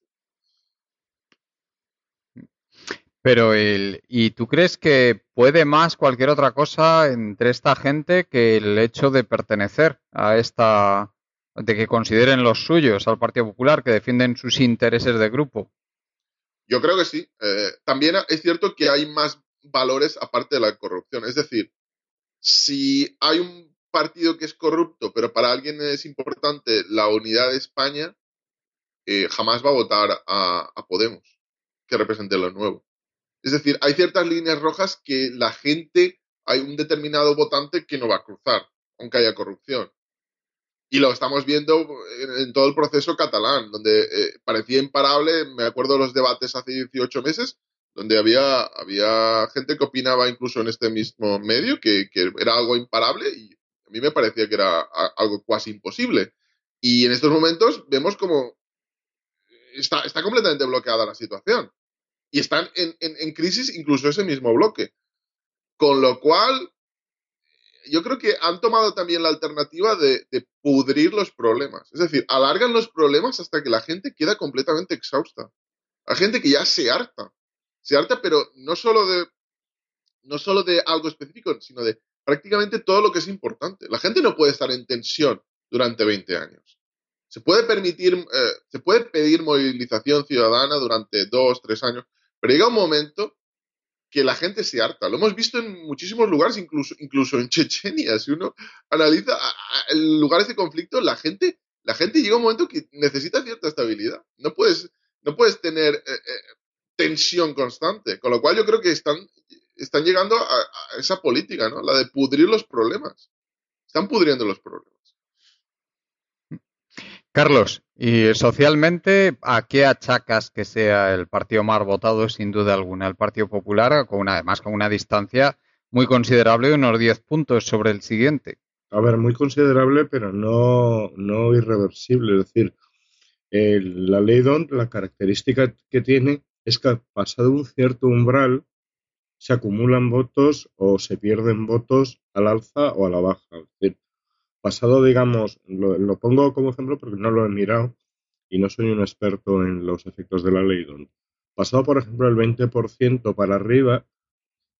Pero ¿y tú crees que puede más cualquier otra cosa entre esta gente que el hecho de pertenecer a de que consideren los suyos al Partido Popular, que defienden sus intereses de grupo? Yo creo que sí. También es cierto que hay más valores aparte de la corrupción. Es decir, si hay un partido que es corrupto, pero para alguien es importante la unidad de España, jamás va a votar a Podemos, que represente lo nuevo. Es decir, hay ciertas líneas rojas que la gente, hay un determinado votante que no va a cruzar, aunque haya corrupción. Y lo estamos viendo en todo el proceso catalán, donde parecía imparable. Me acuerdo de los debates hace 18 meses, donde había gente que opinaba incluso en este mismo medio que era algo imparable y a mí me parecía que era algo casi imposible. Y en estos momentos vemos como está completamente bloqueada la situación. Y están en crisis incluso ese mismo bloque. Con lo cual, yo creo que han tomado también la alternativa de pudrir los problemas. Es decir, alargan los problemas hasta que la gente queda completamente exhausta. Hay gente que ya se harta. Se harta, pero no solo de algo específico, sino de prácticamente todo lo que es importante. La gente no puede estar en tensión durante 20 años. Se puede pedir movilización ciudadana durante 2, 3 años, pero llega un momento que la gente se harta. Lo hemos visto en muchísimos lugares, incluso en Chechenia. Si uno analiza lugares de conflicto, la gente llega un momento que necesita cierta estabilidad. No puedes tener tensión constante. Con lo cual yo creo que están llegando a esa política, ¿no? La de pudrir los problemas. Están pudriendo los problemas. Carlos, y socialmente, ¿a qué achacas que sea el partido más votado, sin duda alguna? El Partido Popular, además con una distancia muy considerable de unos 10 puntos sobre el siguiente. A ver, muy considerable, pero no irreversible. Es decir, la ley DONT, la característica que tiene es que pasado un cierto umbral se acumulan votos o se pierden votos al alza o a la baja. Es decir, pasado, digamos, lo pongo como ejemplo porque no lo he mirado y no soy un experto en los efectos de la ley DONT. Pasado, por ejemplo, el 20% para arriba,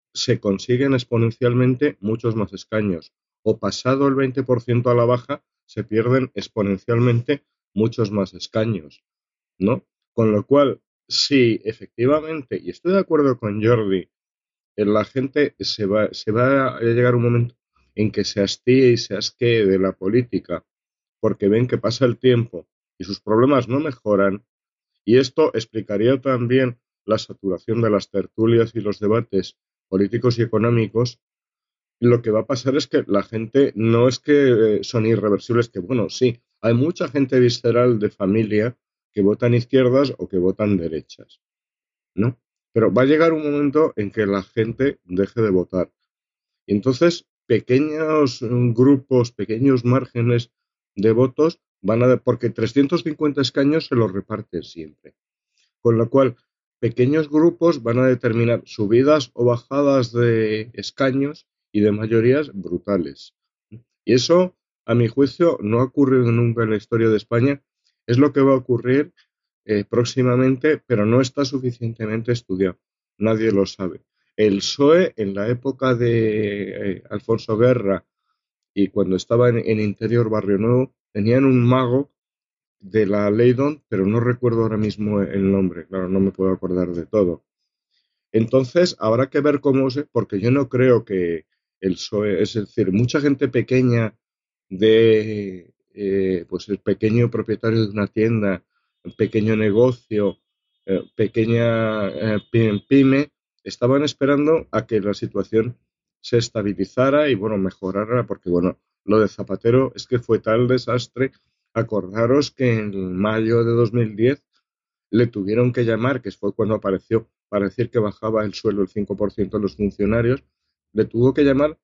se consiguen exponencialmente muchos más escaños. O pasado el 20% a la baja, se pierden exponencialmente muchos más escaños, ¿no? Con lo cual, sí, efectivamente, y estoy de acuerdo con Jordi, la gente se va a llegar un momento en que se hastíe y se asquee de la política, porque ven que pasa el tiempo y sus problemas no mejoran, y esto explicaría también la saturación de las tertulias y los debates políticos y económicos. Lo que va a pasar es que la gente no es que son irreversibles, que bueno, sí, hay mucha gente visceral de familia que votan izquierdas o que votan derechas, ¿no? Pero va a llegar un momento en que la gente deje de votar. Y entonces, pequeños grupos, pequeños márgenes de votos van a... Porque 350 escaños se los reparten siempre. Con lo cual, pequeños grupos van a determinar subidas o bajadas de escaños y de mayorías brutales. Y eso, a mi juicio, no ha ocurrido nunca en la historia de España. Es lo que va a ocurrir próximamente, pero no está suficientemente estudiado. Nadie lo sabe. El PSOE, en la época de Alfonso Guerra y cuando estaba en Interior Barrio Nuevo, tenían un mago de la Leydon, pero no recuerdo ahora mismo el nombre, claro, no me puedo acordar de todo. Entonces, habrá que ver cómo se, porque yo no creo que el PSOE, es decir, mucha gente pequeña de, pues el pequeño propietario de una tienda, un pequeño negocio, pequeña pyme, estaban esperando a que la situación se estabilizara y, bueno, mejorara, porque, bueno, lo de Zapatero es que fue tal desastre. Acordaros que en mayo de 2010 le tuvieron que llamar, que fue cuando apareció, para decir que bajaba el sueldo el 5% de los funcionarios, le tuvo que llamar,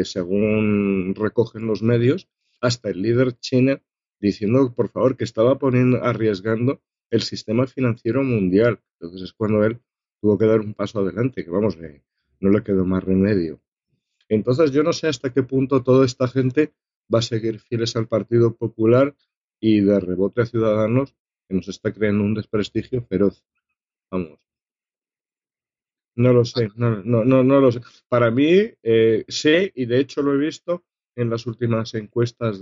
según recogen los medios, hasta el líder chino diciendo, por favor, que estaba poniendo, arriesgando el sistema financiero mundial. Entonces es cuando él tuvo que dar un paso adelante, que vamos, no le quedó más remedio. Entonces yo no sé hasta qué punto toda esta gente va a seguir fieles al Partido Popular y de rebote a Ciudadanos, que nos está creando un desprestigio feroz. Vamos, no lo sé, no lo sé. Para mí, sé, y de hecho lo he visto en las últimas encuestas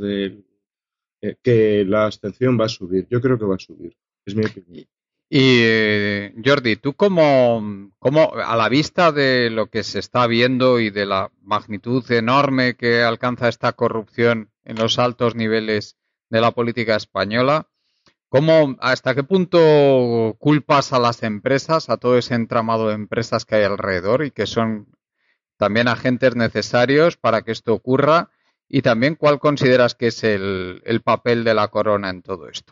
que la abstención va a subir. Yo creo que va a subir, es mi opinión. Y Jordi, tú cómo, a la vista de lo que se está viendo y de la magnitud enorme que alcanza esta corrupción en los altos niveles de la política española, hasta qué punto culpas a las empresas, a todo ese entramado de empresas que hay alrededor y que son también agentes necesarios para que esto ocurra? Y también, ¿cuál consideras que es el papel de la corona en todo esto?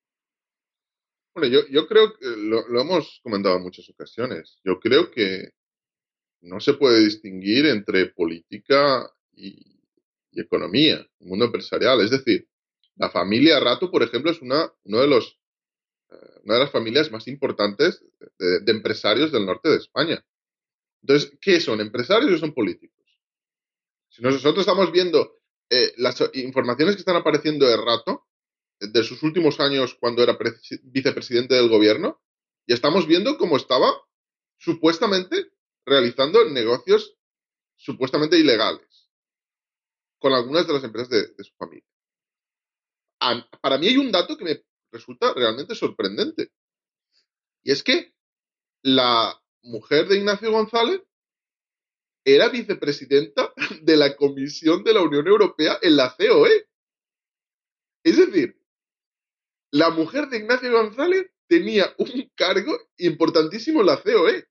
Bueno, yo creo que lo hemos comentado en muchas ocasiones. Yo creo que no se puede distinguir entre política y economía, el mundo empresarial. Es decir, la familia Rato, por ejemplo, es una de las familias más importantes de empresarios del norte de España. Entonces, ¿qué son? ¿Empresarios o son políticos? Si nosotros estamos viendo las informaciones que están apareciendo de Rato, de sus últimos años cuando era vicepresidente del gobierno, y estamos viendo cómo estaba supuestamente realizando negocios supuestamente ilegales con algunas de las empresas de su familia. Para mí hay un dato que me resulta realmente sorprendente, y es que la mujer de Ignacio González era vicepresidenta de la Comisión de la Unión Europea en la COE. Es decir, la mujer de Ignacio González tenía un cargo importantísimo en la COE.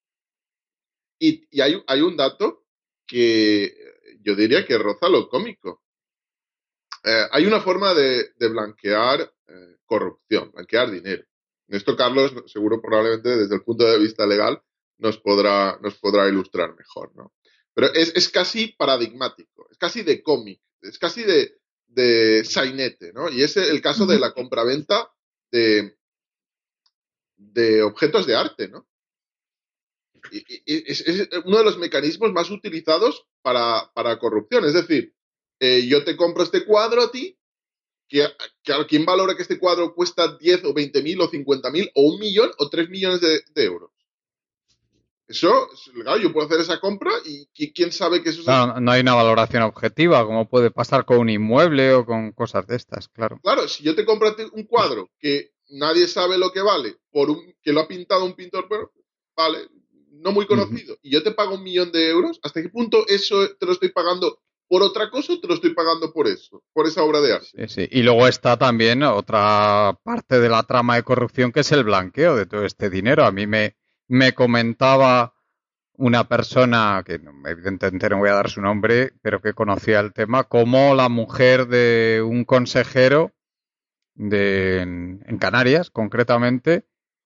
Y hay un dato que yo diría que roza lo cómico. Hay una forma de blanquear corrupción, blanquear dinero. En esto Carlos, seguro probablemente desde el punto de vista legal, nos podrá ilustrar mejor, ¿no? Pero es casi paradigmático, es casi de cómic, es casi de sainete, ¿no? Y es el caso de la compraventa de objetos de arte, ¿no? Y es uno de los mecanismos más utilizados para corrupción. Es decir, yo te compro este cuadro a ti, que ¿quién valora que este cuadro cuesta 10 o 20.000 o 50.000 o 1 millón o 3 millones de euros? Eso, claro, yo puedo hacer esa compra y quién sabe que eso es así. Claro, no hay una valoración objetiva, como puede pasar con un inmueble o con cosas de estas, claro. Claro, si yo te compro a ti un cuadro que nadie sabe lo que vale, que lo ha pintado un pintor, pero, vale, no muy Ujú. conocido, y yo te pago 1.000.000 de euros, ¿hasta qué punto eso te lo estoy pagando por otra cosa o te lo estoy pagando por eso, por esa obra de arte? Sí, sí. Y luego está también otra parte de la trama de corrupción que es el blanqueo de todo este dinero. A mí me comentaba una persona que evidentemente no voy a dar su nombre, pero que conocía el tema, como la mujer de un consejero en Canarias, concretamente,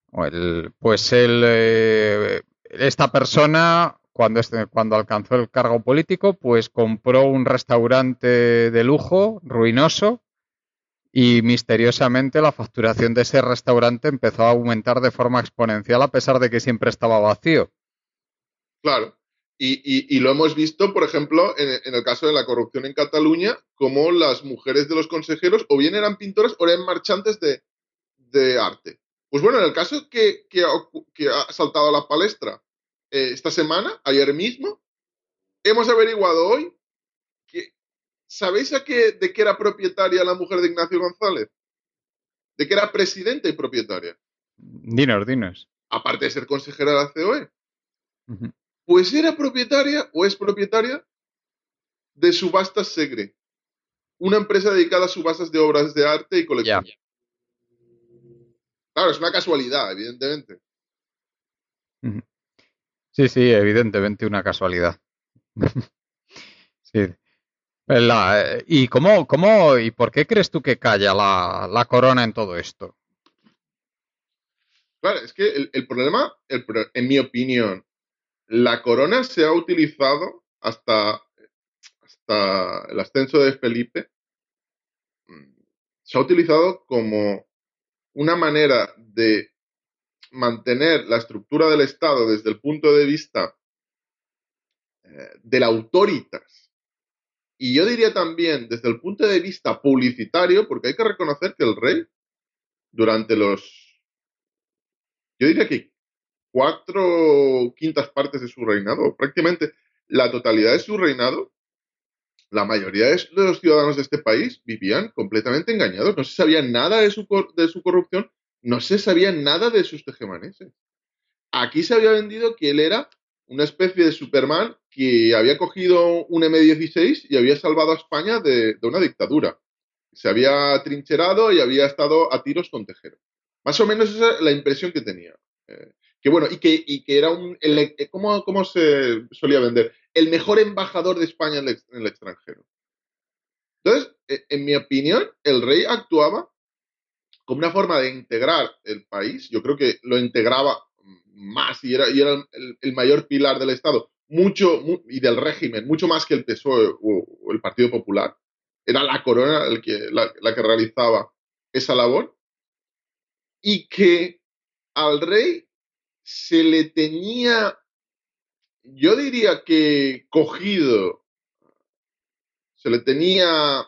esta persona, cuando alcanzó el cargo político, pues compró un restaurante de lujo ruinoso y misteriosamente la facturación de ese restaurante empezó a aumentar de forma exponencial a pesar de que siempre estaba vacío. Claro. Y lo hemos visto, por ejemplo, en el caso de la corrupción en Cataluña, como las mujeres de los consejeros o bien eran pintoras o eran marchantes de arte. Pues bueno, en el caso que ha saltado a la palestra esta semana, ayer mismo, hemos averiguado hoy que, ¿sabéis de qué era propietaria la mujer de Ignacio González? De qué era presidenta y propietaria, Dinos, dinos. aparte de ser consejera de la COE. Ujú. Pues era propietaria o es propietaria de Subastas Segre, una empresa dedicada a subastas de obras de arte y Ya. colecciones. Claro, es una casualidad, evidentemente. Ujú. Sí, sí, evidentemente una casualidad. Sí. ¿Y por qué crees tú que calla la corona en todo esto? Claro, es que el problema, en mi opinión, la corona se ha utilizado hasta el ascenso de Felipe, se ha utilizado como una manera de mantener la estructura del Estado desde el punto de vista del autoritas. Y yo diría también desde el punto de vista publicitario, porque hay que reconocer que el rey, durante yo diría que 4/5 partes de su reinado, prácticamente la totalidad de su reinado, la mayoría de los ciudadanos de este país vivían completamente engañados. No se sabía nada de su corrupción, no se sabía nada de sus tejemanejes. Aquí se había vendido que él era una especie de Superman que había cogido un M16 y había salvado a España de una dictadura. Se había trincherado y había estado a tiros con Tejero. Más o menos esa es la impresión que tenía. Que bueno, y que era ¿cómo se solía vender? El mejor embajador de España en el extranjero. Entonces, en mi opinión, el rey actuaba como una forma de integrar el país. Yo creo que lo integraba más y era el mayor pilar del Estado y del régimen, mucho más que el PSOE o el Partido Popular. Era la corona la que realizaba esa labor y que al rey se le tenía, yo diría que cogido, se le tenía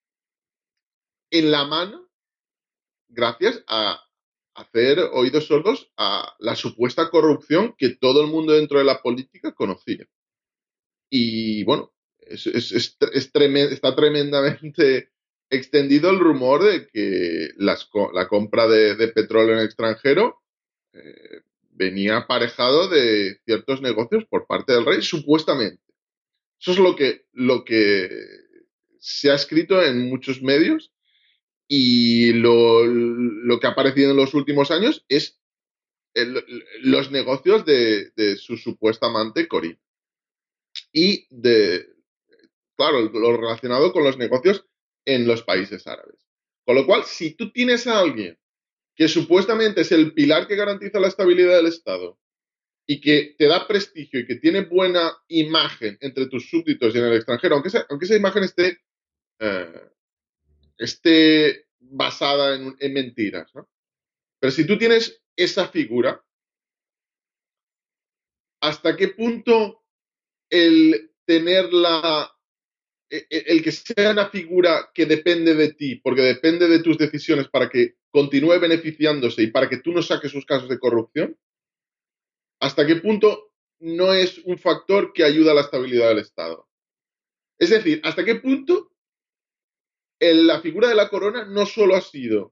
en la mano gracias a hacer oídos sordos a la supuesta corrupción que todo el mundo dentro de la política conocía. Y bueno, está tremendamente extendido el rumor de que la compra de petróleo en el extranjero venía aparejado de ciertos negocios por parte del rey, supuestamente. Eso es lo que se ha escrito en muchos medios y lo que ha aparecido en los últimos años es los negocios de su supuesta amante Corinne. Y claro, lo relacionado con los negocios en los países árabes. Con lo cual, si tú tienes a alguien que supuestamente es el pilar que garantiza la estabilidad del Estado y que te da prestigio y que tiene buena imagen entre tus súbditos y en el extranjero, aunque esa imagen eh, esté basada en mentiras, ¿no? Pero si tú tienes esa figura, ¿hasta qué punto el tenerla, el que sea una figura que depende de ti, porque depende de tus decisiones para que continúe beneficiándose y para que tú no saques sus casos de corrupción, ¿hasta qué punto no es un factor que ayuda a la estabilidad del Estado. Es decir, ¿hasta qué punto la figura de la corona no solo ha sido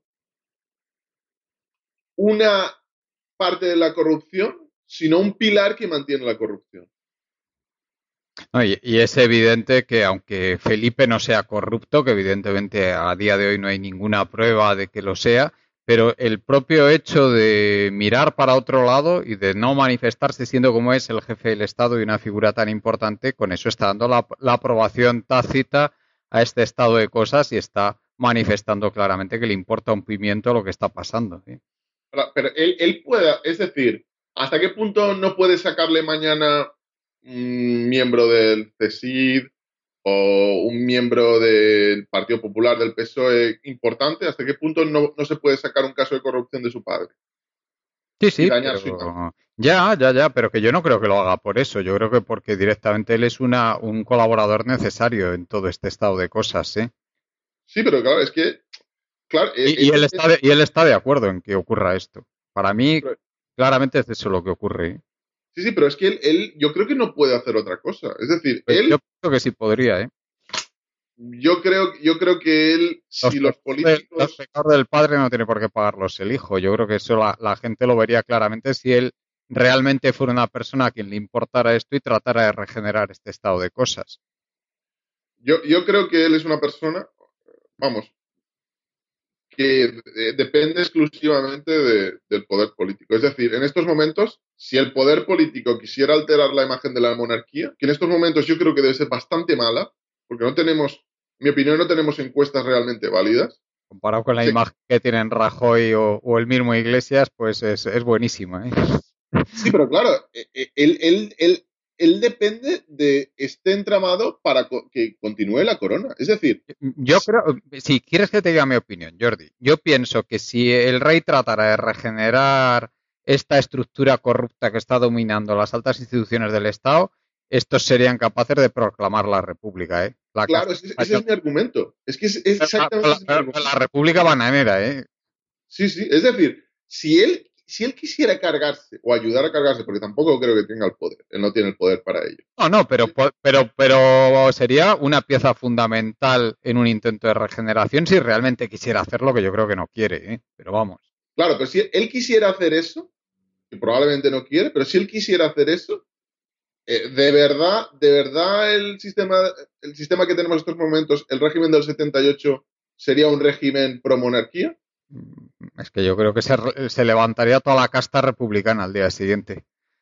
una parte de la corrupción, sino un pilar que mantiene la corrupción? No, y es evidente que aunque Felipe no sea corrupto, que evidentemente a día de hoy no hay ninguna prueba de que lo sea, pero el propio hecho de mirar para otro lado y de no manifestarse siendo como es el jefe del Estado y una figura tan importante, con eso está dando la aprobación tácita a este estado de cosas y está manifestando claramente que le importa un pimiento lo que está pasando. ¿Sí? Pero él puede, es decir, ¿hasta qué punto no puede sacarle mañana un miembro del CSID o un miembro del Partido Popular, del PSOE importante? ¿Hasta qué punto no se puede sacar un caso de corrupción de su padre Sí, y sí, dañar su imagen? pero ya, pero que yo no creo que lo haga por eso. Yo creo que porque directamente él es un colaborador necesario en todo este estado de cosas, ¿eh? Sí, pero claro, es que, claro, Y él está de acuerdo en que ocurra esto. Para mí, claramente es eso lo que ocurre. ¿Eh? sí, sí, pero es que yo creo que no puede hacer otra cosa. Es decir, Pues yo creo que sí podría, ¿eh? yo creo que él, si los Los políticos, pecados del padre no tiene por qué pagarlos el hijo. Yo creo que eso la gente lo vería claramente si él realmente fuera una persona a quien le importara esto y tratara de regenerar este estado de cosas. yo creo que él es una persona, vamos, que depende exclusivamente del poder político. Es decir, en estos momentos, si el poder político quisiera alterar la imagen de la monarquía, que en estos momentos yo creo que debe ser bastante mala, porque no tenemos, en mi opinión, no tenemos encuestas realmente válidas. Comparado con la Sí, imagen que tienen Rajoy o el mismo Iglesias, pues es buenísima, ¿eh? sí, pero claro, él depende de este entramado para que continúe la corona. Es decir, Yo creo, si quieres que te diga mi opinión, Jordi, yo pienso que si el rey tratara de regenerar esta estructura corrupta que está dominando las altas instituciones del Estado, estos serían capaces de proclamar la República, ¿eh? La claro, casta ese es mi argumento. Es que es exactamente ese es mi la argumento. República bananera, ¿eh? Sí, sí, es decir, si él quisiera cargarse o ayudar a cargarse, porque tampoco creo que tenga el poder, él no tiene el poder para ello. No, pero sería una pieza fundamental en un intento de regeneración si realmente quisiera hacer lo que yo creo que no quiere, ¿eh? Pero vamos. Claro, pero si él quisiera hacer eso, que probablemente no quiere, pero si él quisiera hacer eso, de verdad el sistema que tenemos en estos momentos, el régimen del 78, sería un régimen pro monarquía. Es que yo creo que se levantaría toda la casta republicana al día siguiente.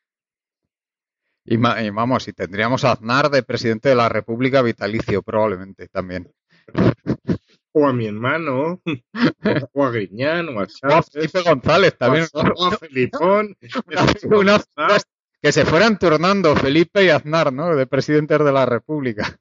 Y vamos, y tendríamos a Aznar de presidente de la República vitalicio, probablemente también. O a mi hermano, o a Griñán, o a O a Chávez, Felipe González también. o a Felipón. Que se fueran turnando Felipe y Aznar, ¿no? De presidentes de la República.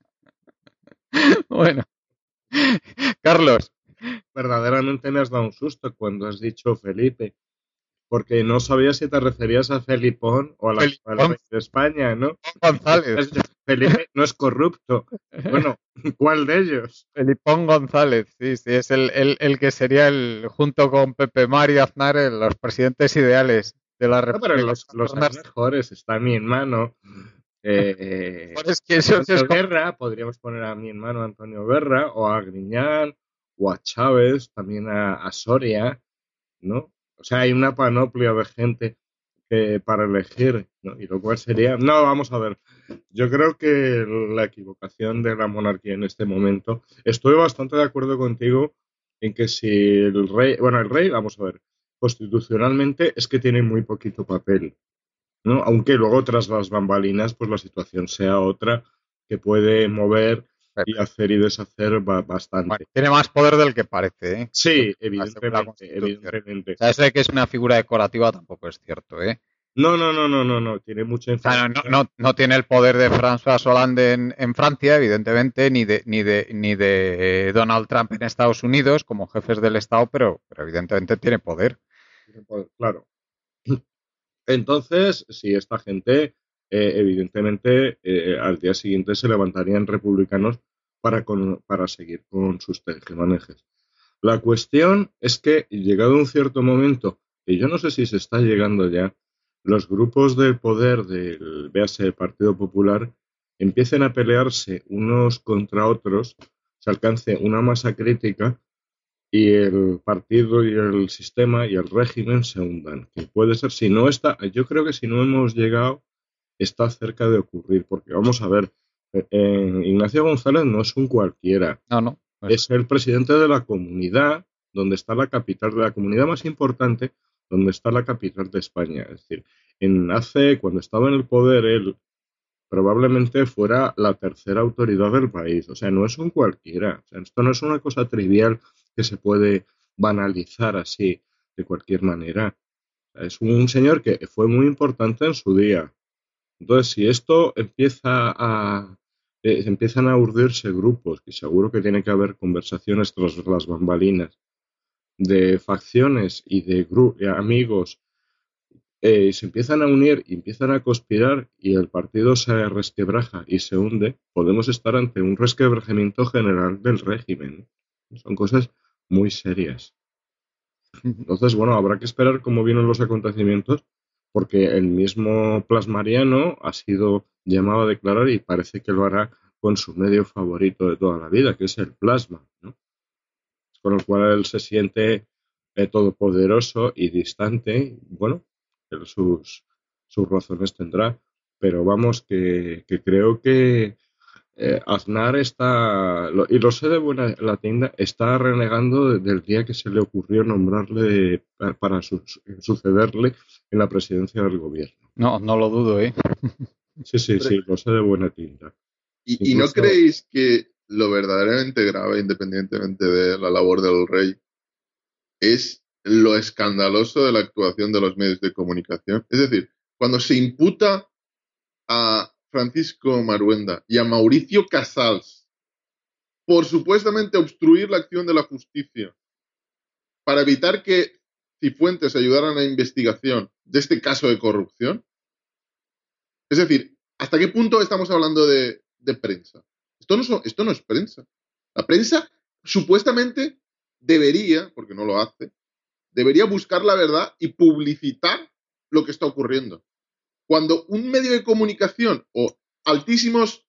Bueno, Carlos. Verdaderamente me has dado un susto cuando has dicho Felipe, porque no sabía si te referías a Felipón o al rey de España, ¿no? González. Felipe no es corrupto. Bueno, ¿cuál de ellos? Felipón González, sí, es el que sería junto con Pepe Mar y Aznar, los presidentes ideales de la No, pero República. los mejores está mi hermano. Es que eso Antonio Guerra, podríamos poner a mi hermano Antonio Guerra, o a Griñán, o a Chávez, también a Soria, ¿no? O sea, hay una panoplia de gente para elegir, ¿no? Y lo cual sería... No, vamos a ver. Yo creo que la equivocación de la monarquía en este momento... Estoy bastante de acuerdo contigo en que si el rey... Bueno, el rey, vamos a ver, constitucionalmente es que tiene muy poquito papel, ¿no? Aunque luego tras las bambalinas pues la situación sea otra que puede mover y hacer y deshacer bastante. Bueno, tiene más poder del que parece, ¿eh? Sí, evidentemente. O sea, eso de que es una figura decorativa tampoco es cierto, ¿eh? No, tiene mucha influencia. O sea, no tiene el poder de François Hollande en Francia, evidentemente, ni de Donald Trump en Estados Unidos como jefes del Estado, pero evidentemente tiene poder. Claro. Entonces, si esta gente, evidentemente, al día siguiente se levantarían republicanos para seguir con sus tejemanejes. La cuestión es que, llegado a un cierto momento, que yo no sé si se está llegando ya, los grupos de poder del, véase, el Partido Popular, empiecen a pelearse unos contra otros, se alcance una masa crítica y el partido y el sistema y el régimen se hundan. Que puede ser, si no está, yo creo que si no hemos llegado, está cerca de ocurrir, porque vamos a ver, Ignacio González no es un cualquiera, No, no. es el presidente de la comunidad, donde está la capital, de la comunidad más importante, donde está la capital de España. Es decir, cuando estaba en el poder, él probablemente fuera la tercera autoridad del país. O sea, no es un cualquiera. O sea, esto no es una cosa trivial que se puede banalizar así de cualquier manera. O sea, es un señor que fue muy importante en su día. Entonces, si esto empiezan a urdirse grupos, que seguro que tiene que haber conversaciones tras las bambalinas, de facciones y de amigos, se empiezan a unir y empiezan a conspirar y el partido se resquebraja y se hunde, podemos estar ante un resquebrajamiento general del régimen. Son cosas muy serias. Entonces, bueno, habrá que esperar cómo vienen los acontecimientos, porque el mismo Plasmariano ha sido llamado a declarar y parece que lo hará con su medio favorito de toda la vida, que es el plasma, ¿no? Con el cual él se siente todopoderoso y distante. Bueno, él sus razones tendrá, pero vamos, que creo que Aznar está, y lo sé de buena la tienda, está renegando del día que se le ocurrió nombrarle para sucederle en la presidencia del gobierno. No, no lo dudo, ¿eh? Sí, lo sé de buena tinta. ¿Y no Incluso, creéis que lo verdaderamente grave, independientemente de la labor del rey, es lo escandaloso de la actuación de los medios de comunicación? Es decir, cuando se imputa a Francisco Maruenda y a Mauricio Casals por supuestamente obstruir la acción de la justicia para evitar que Cifuentes ayudara a la investigación de este caso de corrupción. Es decir, ¿hasta qué punto estamos hablando de prensa? Esto no es prensa. La prensa supuestamente debería, porque no lo hace, debería buscar la verdad y publicitar lo que está ocurriendo. Cuando un medio de comunicación o altísimos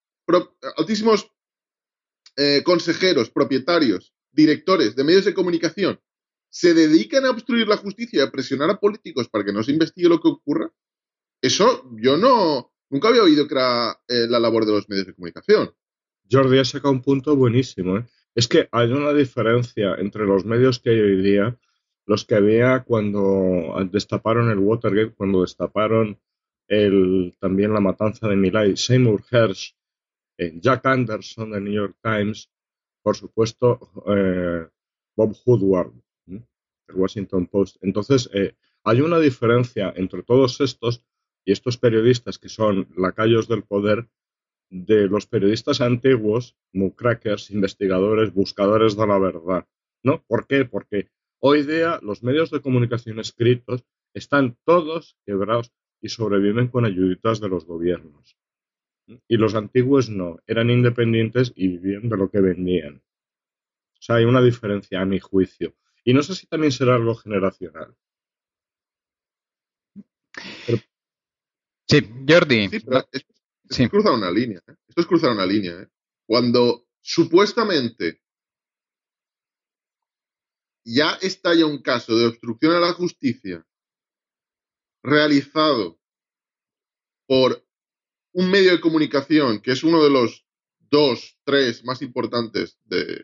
consejeros, propietarios, directores de medios de comunicación se dedican a obstruir la justicia y a presionar a políticos para que no se investigue lo que ocurra, eso yo nunca había oído que era la labor de los medios de comunicación. Jordi ha sacado un punto buenísimo, ¿eh? Es que hay una diferencia entre los medios que hay hoy día, los que había cuando destaparon el Watergate, cuando destaparon también la matanza de Milay, Seymour Hersh, Jack Anderson del New York Times, por supuesto, Bob Woodward, ¿eh? El Washington Post. Entonces, hay una diferencia entre todos estos y estos periodistas que son lacayos del poder de los periodistas antiguos, mucrakers, investigadores, buscadores de la verdad, ¿no? ¿Por qué? Porque hoy día los medios de comunicación escritos están todos quebrados y sobreviven con ayuditas de los gobiernos. Y los antiguos no, eran independientes y vivían de lo que vendían. O sea, hay una diferencia a mi juicio. Y no sé si también será algo generacional. Pero, Sí, Jordi. Sí, pero esto Sí. es cruzar una línea. Esto es cruzar una línea. Cuando supuestamente ya estalla un caso de obstrucción a la justicia realizado por un medio de comunicación que es uno de los dos, tres más importantes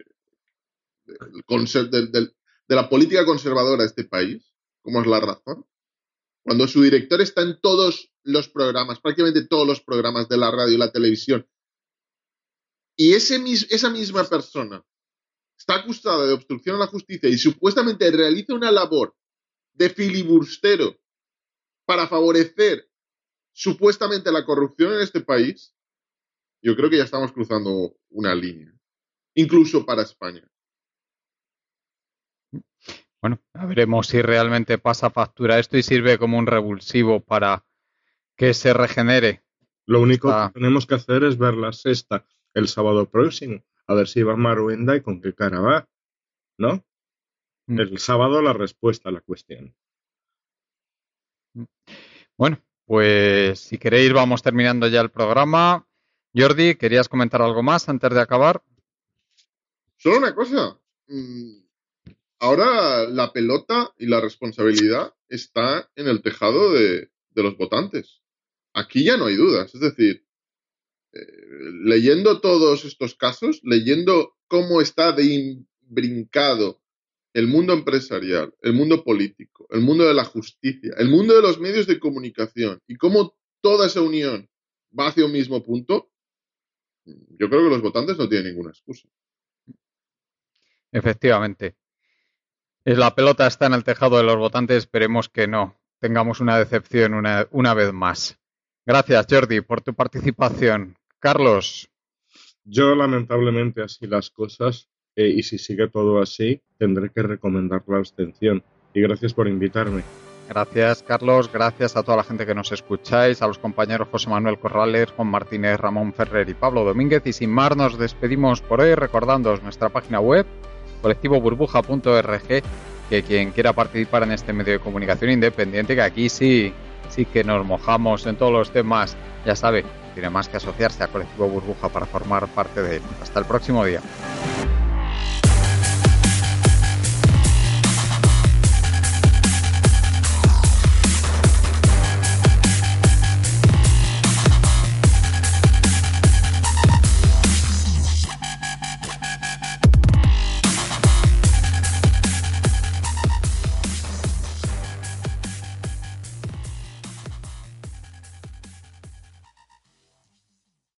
de la política conservadora de este país, como es La Razón, cuando su director está en todos los programas, prácticamente todos los programas de la radio y la televisión, y esa misma persona está acusada de obstrucción a la justicia y supuestamente realiza una labor de filibustero para favorecer supuestamente la corrupción en este país, yo creo que ya estamos cruzando una línea, incluso para España. Bueno, ya veremos si realmente pasa factura esto y sirve como un revulsivo para que se regenere. lo único que tenemos que hacer es ver la sexta el sábado próximo, a ver si va Maruenda y con qué cara va, ¿no? El sábado la respuesta a la cuestión. Bueno, pues si queréis vamos terminando ya el programa. Jordi, ¿querías comentar algo más antes de acabar? Solo una cosa. Ahora la pelota y la responsabilidad está en el tejado de los votantes. Aquí ya no hay dudas. Es decir, leyendo todos estos casos, leyendo cómo está de brincado el mundo empresarial, el mundo político, el mundo de la justicia, el mundo de los medios de comunicación y cómo toda esa unión va hacia un mismo punto, yo creo que los votantes no tienen ninguna excusa. Efectivamente. La pelota está en el tejado de los votantes, esperemos que no tengamos una decepción una vez más. Gracias, Jordi, por tu participación. Carlos. Yo, lamentablemente, así las cosas, y si sigue todo así, tendré que recomendar la abstención. Y gracias por invitarme. Gracias, Carlos. Gracias a toda la gente que nos escucháis, a los compañeros José Manuel Corrales, Juan Martínez, Ramón Ferrer y Pablo Domínguez. Y sin más, nos despedimos por hoy recordándoos nuestra página web, colectivoburbuja.org, que quien quiera participar en este medio de comunicación independiente, que aquí sí que nos mojamos en todos los temas, ya sabe, tiene más que asociarse a Colectivo Burbuja para formar parte de él. Hasta el próximo día.